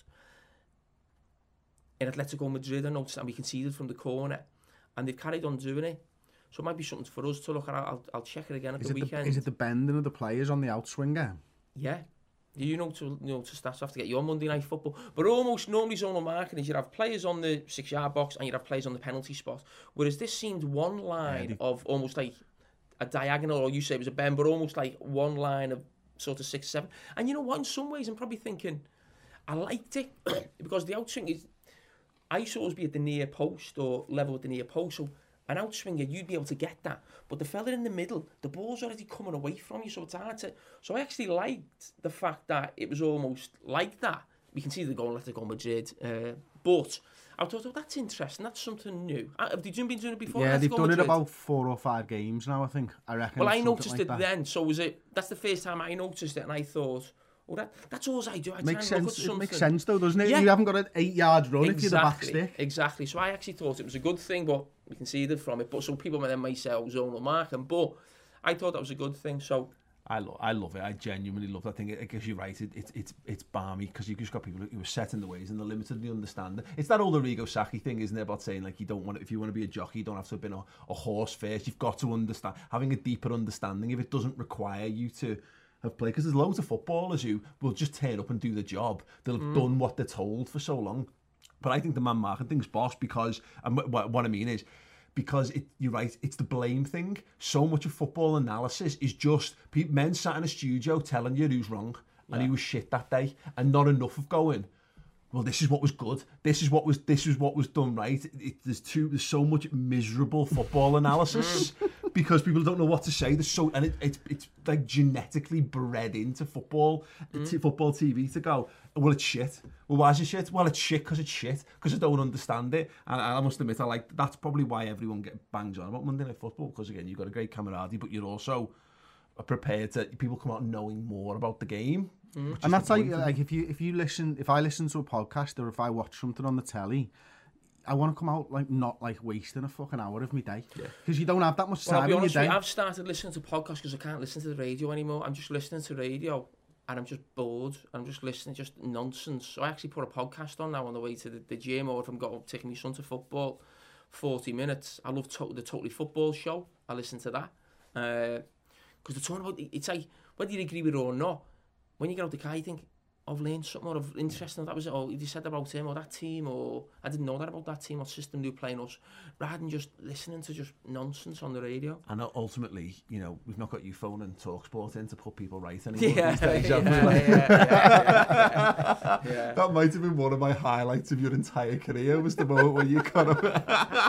in Atletico Madrid, and we conceded from the corner, and they've carried on doing it. So it might be something for us to look at. I'll check it again at the weekend. Is it the bending of the players on the outswinger? Yeah. You know to stats have to get you on Monday Night Football. But almost normally zonal marking is you'd have players on the 6-yard box and you'd have players on the penalty spot. Whereas this seemed one line of almost like a diagonal, or you say it was a bend, but almost like one line of sort of 6-7. And you know what? In some ways, I'm probably thinking, I liked it because the outswing is, I used to always be at the near post or level with the near post. So an outswinger, you'd be able to get that. But the fella in the middle, the ball's already coming away from you, so it's hard to... So I actually liked the fact that it was almost like that. We can see the goal, Atletico Madrid. But I thought, oh, that's interesting. That's something new. Have they been doing it before? Yeah, they've done it about 4 or 5 games now, I think. I reckon. Well, I noticed it then. So was it... That's the first time I noticed it, and I thought... Oh, that's all I do. I makes try and sense. look at something. It makes sense, though, doesn't it? Yeah. You haven't got an 8-yard run if you're the back stick. Exactly. So I actually thought it was a good thing, but we conceded from it. But so people then might say, oh, zonal marking. But I thought that was a good thing. So I love it. I genuinely love that thing. I guess you're right. It's balmy because you've just got people who are set in the ways and they're limited. They understand it. It's that old Arrigo Sacchi thing, isn't it? About saying like you don't want if you want to be a jockey, you don't have to have been a horse first. You've got to understand, having a deeper understanding. If it doesn't require you to have played, because there's loads of footballers who will just turn up and do the job. They'll have done what they're told for so long. But I think the man marking thing's boss because, and what I mean is, because you're right, it's the blame thing. So much of football analysis is just men sat in a studio telling you who's wrong and who was shit that day, and not enough of going, well, this is what was good. This is what was done right. There's so much miserable football analysis because people don't know what to say. It's like genetically bred into football TV to go, well, it's shit. Well, why is it shit? Well, it's shit because I don't understand it. And I must admit, that's probably why everyone bangs on about Monday Night Football, because again, you've got a great camaraderie, but you're also prepared to people come out knowing more about the game. And that's like if I listen to a podcast or if I watch something on the telly, I want to come out not wasting a fucking hour of my day, because you don't have that much time in your day. I've started listening to podcasts because I can't listen to the radio anymore. I'm just listening to radio and I'm just bored. I'm just listening, just nonsense. So I actually put a podcast on now on the way to the gym, or if I'm taking my son to football, 40 minutes. I love the Totally Football Show. I listen to that because they're talking about it's like whether you agree with it or not. When you get out the car, you think, I've learned something or of interesting. That was it. Or you said about him or that team, or I didn't know that about that team or system they were playing us, rather than just listening to just nonsense on the radio. And ultimately, you know, we've not got you phoning TalkSport in to put people right anymore. Yeah. That might have been one of my highlights of your entire career, was the moment when you got him.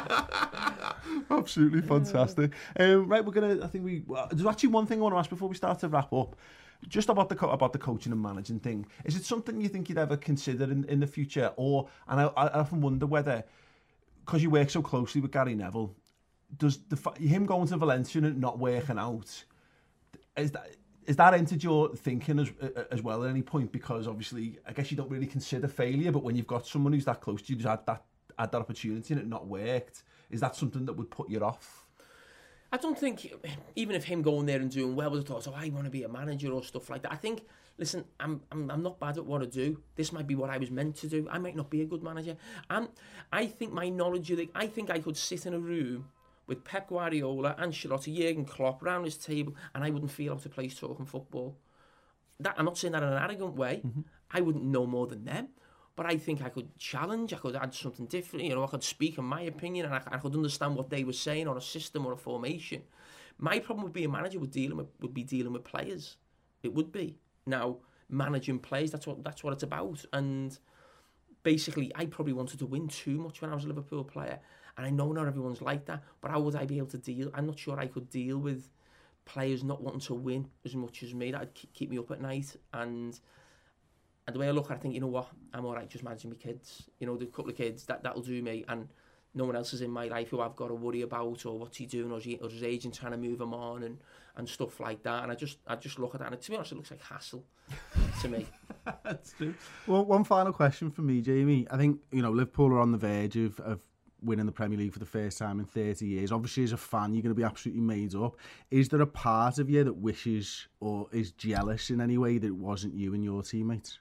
Absolutely fantastic. Right, there's actually one thing I want to ask before we start to wrap up. Just about the coaching and managing thing. Is it something you think you'd ever consider in the future? And I often wonder whether, because you work so closely with Gary Neville, does him going to Valencia and not working out, is that entered your thinking as well at any point? Because obviously, I guess you don't really consider failure, but when you've got someone who's that close to you, who's had that opportunity and it not worked, is that something that would put you off? I don't think, even if him going there and doing well with the thoughts, I want to be a manager or stuff like that. I think, listen, I'm not bad at what I do. This might be what I was meant to do. I might not be a good manager. I think my knowledge of I think I could sit in a room with Pep Guardiola, Ancelotti, Jurgen Klopp around his table, and I wouldn't feel out of place talking football. I'm not saying that in an arrogant way. Mm-hmm. I wouldn't know more than them. But I think I could challenge, I could add something different, you know, I could speak in my opinion and I could understand what they were saying on a system or a formation. My problem with being a manager would be dealing with players. It would be. Now, managing players, that's what it's about. And basically, I probably wanted to win too much when I was a Liverpool player. And I know not everyone's like that, but how would I be able to deal? I'm not sure I could deal with players not wanting to win as much as me. That'd keep me up at night. And the way I look at it, I think, you know what, I'm all right just managing my kids. You know, the couple of kids, that'll do me. And no one else is in my life who I've got to worry about, or what's he doing, or his agent trying to move him on and stuff like that. And I just look at that, and to be honest, it looks like hassle to me. That's true. Well, one final question from me, Jamie. I think, you know, Liverpool are on the verge of winning the Premier League for the first time in 30 years. Obviously, as a fan, you're going to be absolutely made up. Is there a part of you that wishes or is jealous in any way that it wasn't you and your teammates?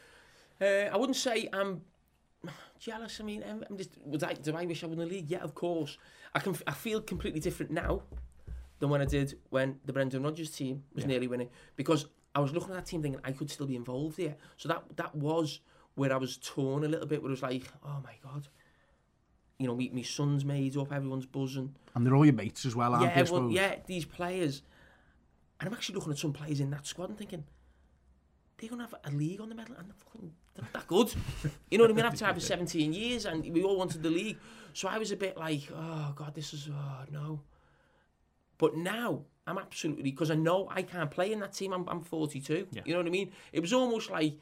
I wouldn't say I'm jealous. I mean, do I wish I won the league? Yeah, of course. I feel completely different now than when I did when the Brendan Rodgers team was nearly winning, because I was looking at that team thinking I could still be involved here. So that was where I was torn a little bit, where it was like, oh my God, you know, my son's made up, everyone's buzzing. And they're all your mates as well, aren't they? Yeah, these players. And I'm actually looking at some players in that squad and thinking, they're going to have a league on the medal and they're not that good. You know what I mean? After 17 years and we all wanted the league. So I was a bit like, oh God, no. But now I'm absolutely, because I know I can't play in that team. I'm 42. Yeah. You know what I mean? It was almost like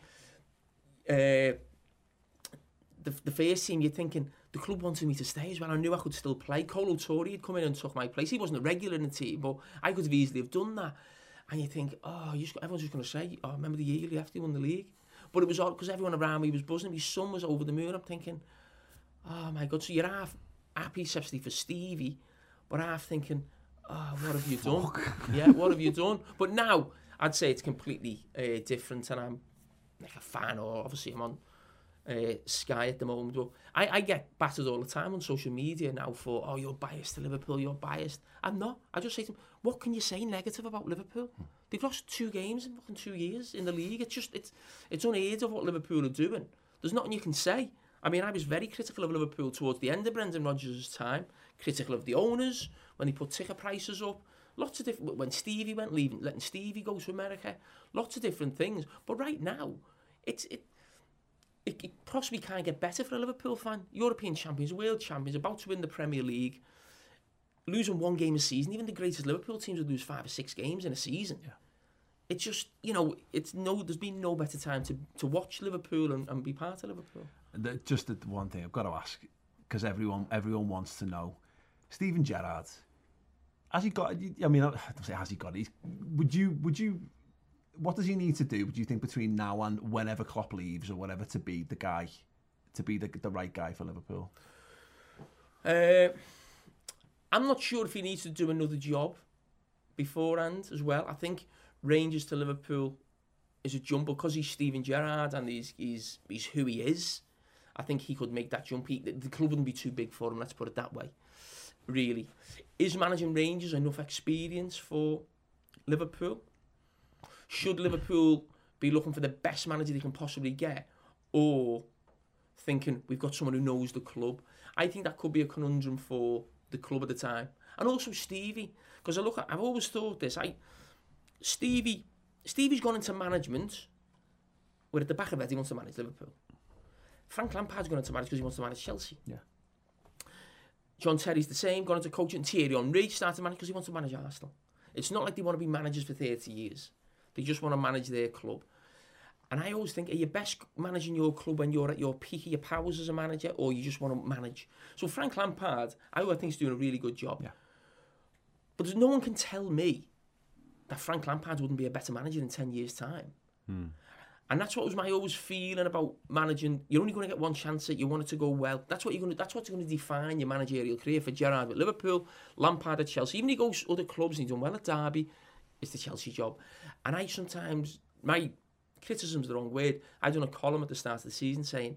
the first team, you're thinking, the club wanted me to stay as well. I knew I could still play. Kolo Touré had come in and took my place. He wasn't a regular in the team, but I could have easily have done that. And you think, everyone's just going to say, oh, remember the year you left, he won the league? But it was odd because everyone around me was buzzing. My son was over the moon. I'm thinking, oh my God. So you're half happy, especially for Stevie, but half thinking, oh, what have you done? Yeah, what have you done? But now, I'd say it's completely different, and I'm like a fan, or obviously I'm on Sky at the moment. But I get battered all the time on social media now for, oh, you're biased to Liverpool, you're biased. I'm not. I just say to them, what can you say negative about Liverpool? They've lost 2 games in fucking 2 years in the league. It's unheard of what Liverpool are doing. There's nothing you can say. I mean, I was very critical of Liverpool towards the end of Brendan Rodgers' time, critical of the owners when they put ticket prices up, lots of different, when Stevie went, letting Stevie go to America, lots of different things. But right now, it possibly can't get better for a Liverpool fan. European champions, world champions, about to win the Premier League, losing 1 game a season. Even the greatest Liverpool teams would lose 5 or 6 games in a season. Yeah. It's just, you know, there's been no better time to watch Liverpool and be part of Liverpool. Just the one thing I've got to ask, because everyone wants to know, Steven Gerrard, has he got? I mean, I don't say has he got it. Would you? What does he need to do? Do you think between now and whenever Klopp leaves or whatever to be the guy, to be the right guy for Liverpool? I'm not sure if he needs to do another job beforehand as well. I think Rangers to Liverpool is a jump because he's Steven Gerrard and he's who he is. I think he could make that jump. The club wouldn't be too big for him, let's put it that way. Really. Is managing Rangers enough experience for Liverpool? Should Liverpool be looking for the best manager they can possibly get, or thinking we've got someone who knows the club. I think that could be a conundrum for the club at the time, and also Stevie, because I've always thought this. Stevie's gone into management, where at the back of it he wants to manage Liverpool. Frank Lampard's gone into manage because he wants to manage Chelsea. Yeah. John Terry's the same, gone into coaching. Thierry Henry started to manage because he wants to manage Arsenal. It's not like they want to be managers for 30 years. They just want to manage their club. And I always think, are you best managing your club when you're at your peak of your powers as a manager, or you just want to manage? So Frank Lampard, I think he's doing a really good job. Yeah. But no one can tell me that Frank Lampard wouldn't be a better manager in 10 years' time. And that's what was my always feeling about managing. You're only going to get one chance at it. You want it to go well. That's what's going to define your managerial career. For Gerrard at Liverpool, Lampard at Chelsea. Even if he goes to other clubs and he's done well at Derby, it's the Chelsea job. And I sometimes, my criticism's the wrong word. I done a column at the start of the season saying,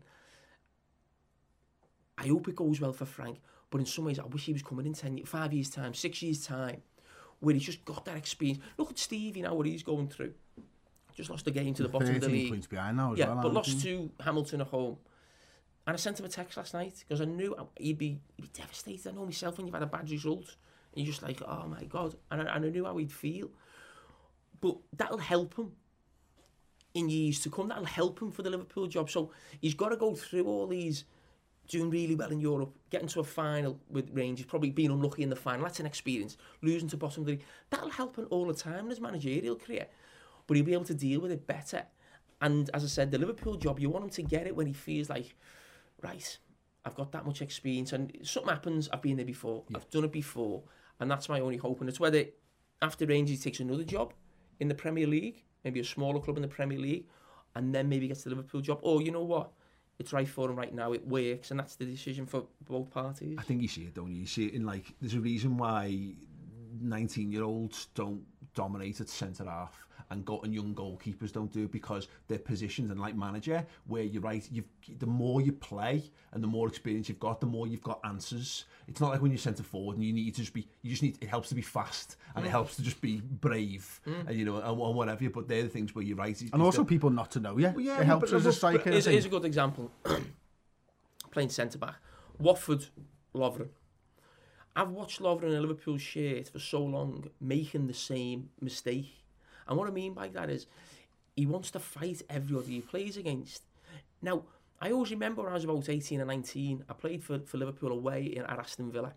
I hope it goes well for Frank, but in some ways I wish he was coming in 5 years' time, 6 years' time, where he's just got that experience. Look at Stevie now, what he's going through. Just lost a game to the bottom of the league. 13 points behind now as well. But lost to Hamilton at home. And I sent him a text last night because I knew he'd be devastated. I know myself when you've had a bad result. And you're just like, oh my God. And I knew how he'd feel. But that'll help him in years to come. That'll help him for the Liverpool job. So he's got to go through all these, doing really well in Europe, getting to a final with Rangers, probably being unlucky in the final. That's an experience. Losing to bottom of the league. That'll help him all the time in his managerial career. But he'll be able to deal with it better. And as I said, the Liverpool job, you want him to get it when he feels like, right, I've got that much experience and something happens, I've been there before, I've done it before, and that's my only hope. And it's whether after Rangers he takes another job in the Premier League, maybe a smaller club in the Premier League, and then maybe gets the Liverpool job. Or you know what, it's right for him right now, it works, and that's the decision for both parties. I think you see it, don't you? You see it in, like, there's a reason why 19-year-olds don't dominate at centre-half and young goalkeepers don't do it, because they're positioned, and like manager, where you're right, the more you play and the more experience you've got, the more you've got answers. It's not like when you're centre forward and you need to just be, it helps to be fast and it helps to just be brave, and, you know, and whatever. But they're the things where you're right. And also people not to know you. Well, yeah, it helps as a striker. Here's a good example. Playing centre back, Watford, Lovren. I've watched Lovren in a Liverpool shirt for so long, making the same mistake. And what I mean by that is, he wants to fight everybody he plays against. Now, I always remember when I was about 18 or 19, I played for Liverpool away at Aston Villa.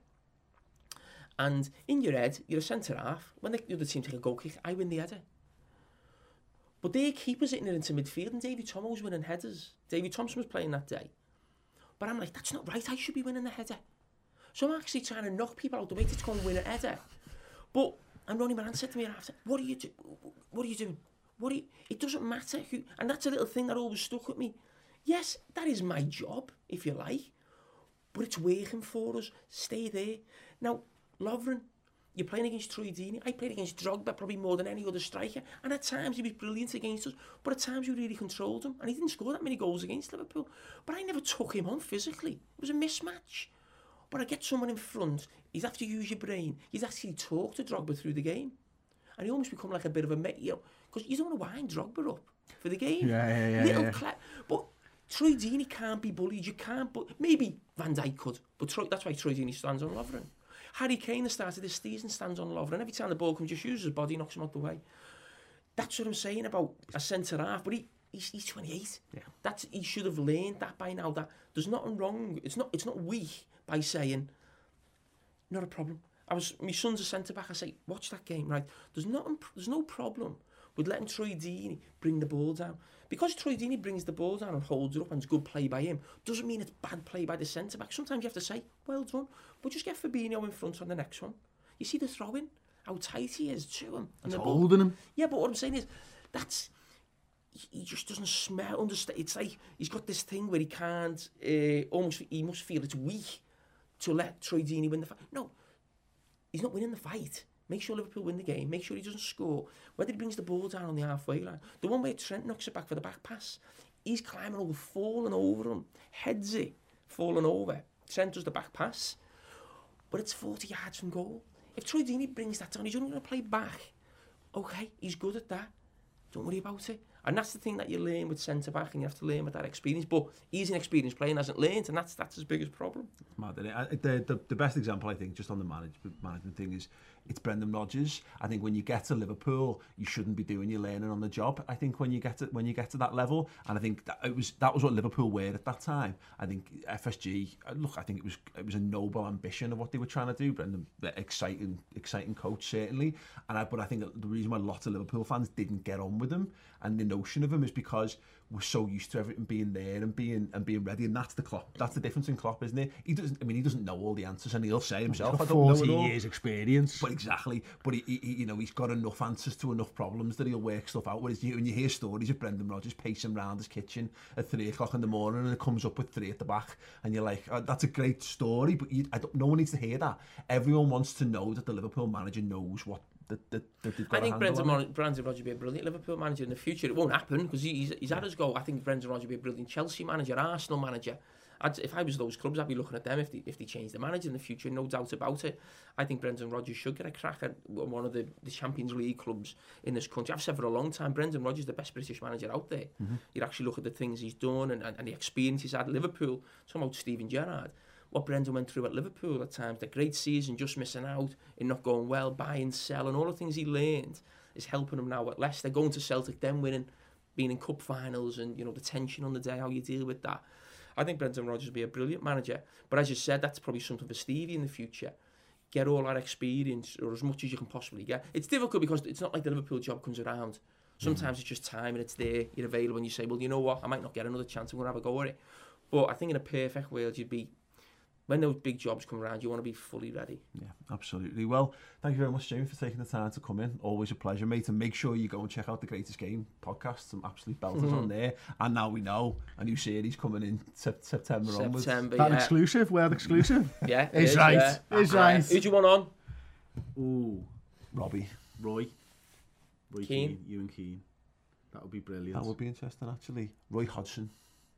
And in your head, you're a centre-half. When the other team take a goal kick, I win the header. But their keeper's hitting it into midfield, and Davy Thompson was winning headers. Davy Thompson was playing that day. But I'm like, that's not right, I should be winning the header. So I'm actually trying to knock people out the way to go and win a header. But... And Ronnie Moran said to me after, what are you doing? It doesn't matter who... And that's a little thing that always stuck with me. Yes, that is my job, if you like. But it's working for us. Stay there. Now, Lovren, you're playing against Troy Deeney. I played against Drogba probably more than any other striker. And at times he was brilliant against us. But at times we really controlled him. And he didn't score that many goals against Liverpool. But I never took him on physically. It was a mismatch. But I get someone in front, you'd have to use your brain. You'd actually talk to Drogba through the game. And he almost become like a bit of a mate, you know, because you don't want to wind Drogba up for the game. Yeah. But Troy Deeney can't be bullied. You can't, but maybe Van Dijk could. But that's why Troy Deeney stands on Lovren. Harry Kane, the start of this season, stands on Lovren. Every time the ball comes, just uses his body, knocks him out the way. That's what I'm saying about a centre-half. But he's 28. Yeah. He should have learned that by now. That there's nothing wrong. It's not weak by saying, not a problem. My son's a centre-back, I say, watch that game, right? There's no problem with letting Troy Deeney bring the ball down. Because Troy Deeney brings the ball down and holds it up and it's good play by him, doesn't mean it's bad play by the centre-back. Sometimes you have to say, well done, but just get Fabinho in front on the next one. You see the throw-in? How tight he is to him. And he's holding him. Yeah, but what I'm saying is, he just doesn't understand. It's like he's got this thing where he can't, he must feel it's weak to let Troy Deeney win the fight. No, he's not winning the fight. Make sure Liverpool win the game. Make sure he doesn't score. Whether he brings the ball down on the halfway line. The one where Trent knocks it back for the back pass. He's climbing over, falling over him. Heads it, falling over. Trent does the back pass. But it's 40 yards from goal. If Troy Deeney brings that down, he's only going to play back. Okay, he's good at that. Don't worry about it. And that's the thing that you learn with centre-back, and you have to learn with that experience. But he's an experienced player and hasn't learned, and that's his biggest problem. Mad, the best example, I think, just on the management thing is, it's Brendan Rodgers. I think when you get to Liverpool, you shouldn't be doing your learning on the job. I think when you get to that level, and I think that was what Liverpool were at that time. I think FSG, look, I think it was a noble ambition of what they were trying to do. Brendan, exciting coach certainly, but I think the reason why lots of Liverpool fans didn't get on with him and the notion of him is because we're so used to everything being there and being ready, and that's the Klopp. That's the difference in Klopp, isn't it? He doesn't know all the answers, and he'll say himself, I don't know it all. 40 years experience. But exactly. But he's got enough answers to enough problems that he'll work stuff out. Whereas when you hear stories of Brendan Rodgers pacing around his kitchen at 3 o'clock in the morning and it comes up with 3 at the back, and you're like, oh, that's a great story, but no one needs to hear that. Everyone wants to know that the Liverpool manager knows what I think Brendan Rodgers will be a brilliant Liverpool manager in the future. It won't happen because he's had us go. I think Brendan Rodgers will be a brilliant Chelsea manager, Arsenal manager. If I was those clubs, I'd be looking at them if they change the manager in the future, no doubt about it. I think Brendan Rodgers should get a crack at one of the Champions League clubs in this country. I've said for a long time, Brendan Rodgers is the best British manager out there. Mm-hmm. You actually look at the things he's done and the experience he's had at Liverpool. Talking about Steven Gerrard. What Brendan went through at Liverpool at times, the great season, just missing out, in not going well, buying, selling, all the things he learned is helping him now at Leicester, going to Celtic, then winning, being in cup finals, and the tension on the day, how you deal with that. I think Brendan Rodgers will be a brilliant manager, but as you said, that's probably something for Stevie in the future. Get all that experience, or as much as you can possibly get. It's difficult because it's not like the Liverpool job comes around. Sometimes it's just time and it's there, you're available, and you say, well, you know what, I might not get another chance, I'm going to have a go at it. But I think in a perfect world, when those big jobs come around, you want to be fully ready. Yeah, absolutely. Well, thank you very much, Jamie, for taking the time to come in. Always a pleasure, mate. And make sure you go and check out the Greatest Game podcast. Some absolute belters on there. And now we know a new series coming in September onwards. That exclusive? World exclusive? Yeah. Is right. Is right. Who do you want on? Ooh. Robbie. Roy Keane. You and Keane. That would be brilliant. That would be interesting, actually. Roy Hodgson.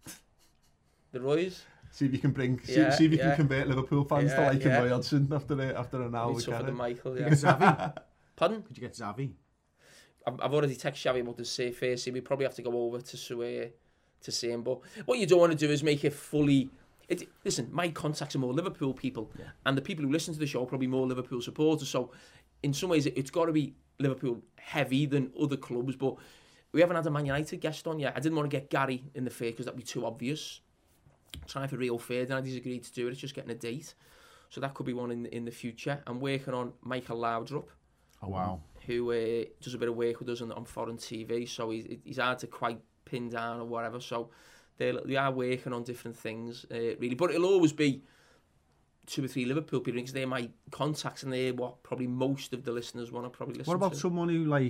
The Roys? See if you can see if you can convert Liverpool fans to liking Roy Hodgson after an hour. It's tougher than Michael, yeah. Xavi? Pardon? Could you get Xavi? I've already texted Xavi about the first. We probably have to go over to see him. But what you don't want to do is make it fully... Listen, my contacts are more Liverpool people, and the people who listen to the show are probably more Liverpool supporters. So in some ways, it's got to be Liverpool heavy than other clubs. But we haven't had a Man United guest on yet. I didn't want to get Gary in the fair because that'd be too obvious. Trying for Rio Ferdinand, he's agreed to do it. It's just getting a date, so that could be one in the future. I'm working on Michael Laudrup. Oh wow! Who does a bit of work with us on foreign TV, so he's hard to quite pin down or whatever. So they are working on different things, really. But it'll always be 2 or 3 Liverpool people because they're my contacts and they're what probably most of the listeners want to probably listen to. What about someone who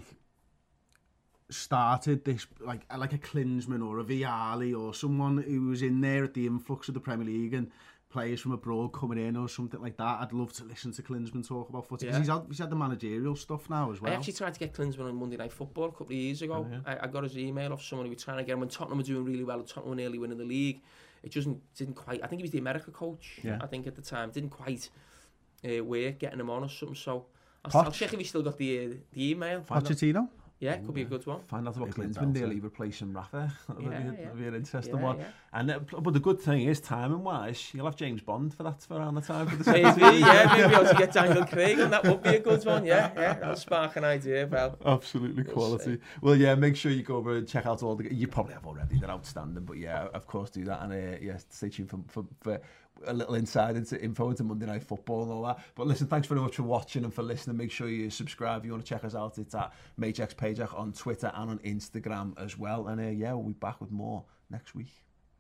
started this like a Klinsmann or a Vialli or someone who was in there at the influx of the Premier League and players from abroad coming in or something like that? I'd love to listen to Klinsmann talk about footy because he's had the managerial stuff now as well. I actually tried to get Klinsmann on Monday Night Football a couple of years ago. Oh, yeah. I got his email off someone who was trying to get him when Tottenham were doing really well and Tottenham were nearly winning the league. It didn't quite. I think he was the America coach. I think at the time didn't quite work getting him on or something. So I'll check if he still got the email. Pochettino? Yeah, could be a good one. Find out about Klinsmann nearly replacing Rafa. That'll be an interesting one. Yeah. And but the good thing is, timing-wise, you'll have James Bond for around the time. For the maybe I'll to get Daniel Craig on that would be a good one. Yeah, that'll spark an idea. Well, absolutely quality. Well, yeah, make sure you go over and check out all the. You probably have already. They're outstanding, but yeah, of course, do that. And stay tuned for a little insight info into Monday Night Football and all that. But listen, thanks very much for watching and for listening. Make sure you subscribe if you want to check us out. It's at MageXPageak on Twitter and on Instagram as well. And we'll be back with more next week.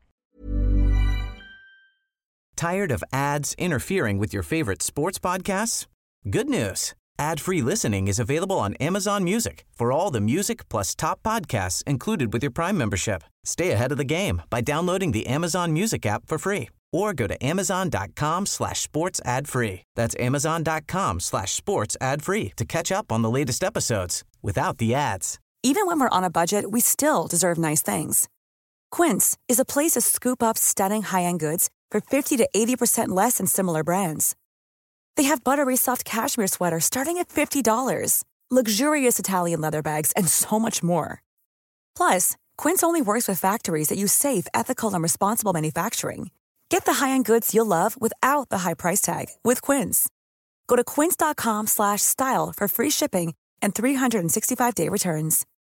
Tired of ads interfering with your favorite sports podcasts? Good news. Ad-free listening is available on Amazon Music for all the music plus top podcasts included with your Prime membership. Stay ahead of the game by downloading the Amazon Music app for free or go to amazon.com/sports ad free. That's amazon.com/sports ad free to catch up on the latest episodes without the ads. Even when we're on a budget, we still deserve nice things. Quince is a place to scoop up stunning high-end goods for 50 to 80% less than similar brands. They have buttery soft cashmere sweaters starting at $50, luxurious Italian leather bags, and so much more. Plus, Quince only works with factories that use safe, ethical, and responsible manufacturing. Get the high-end goods you'll love without the high price tag with Quince. Go to quince.com/style for free shipping and 365-day returns.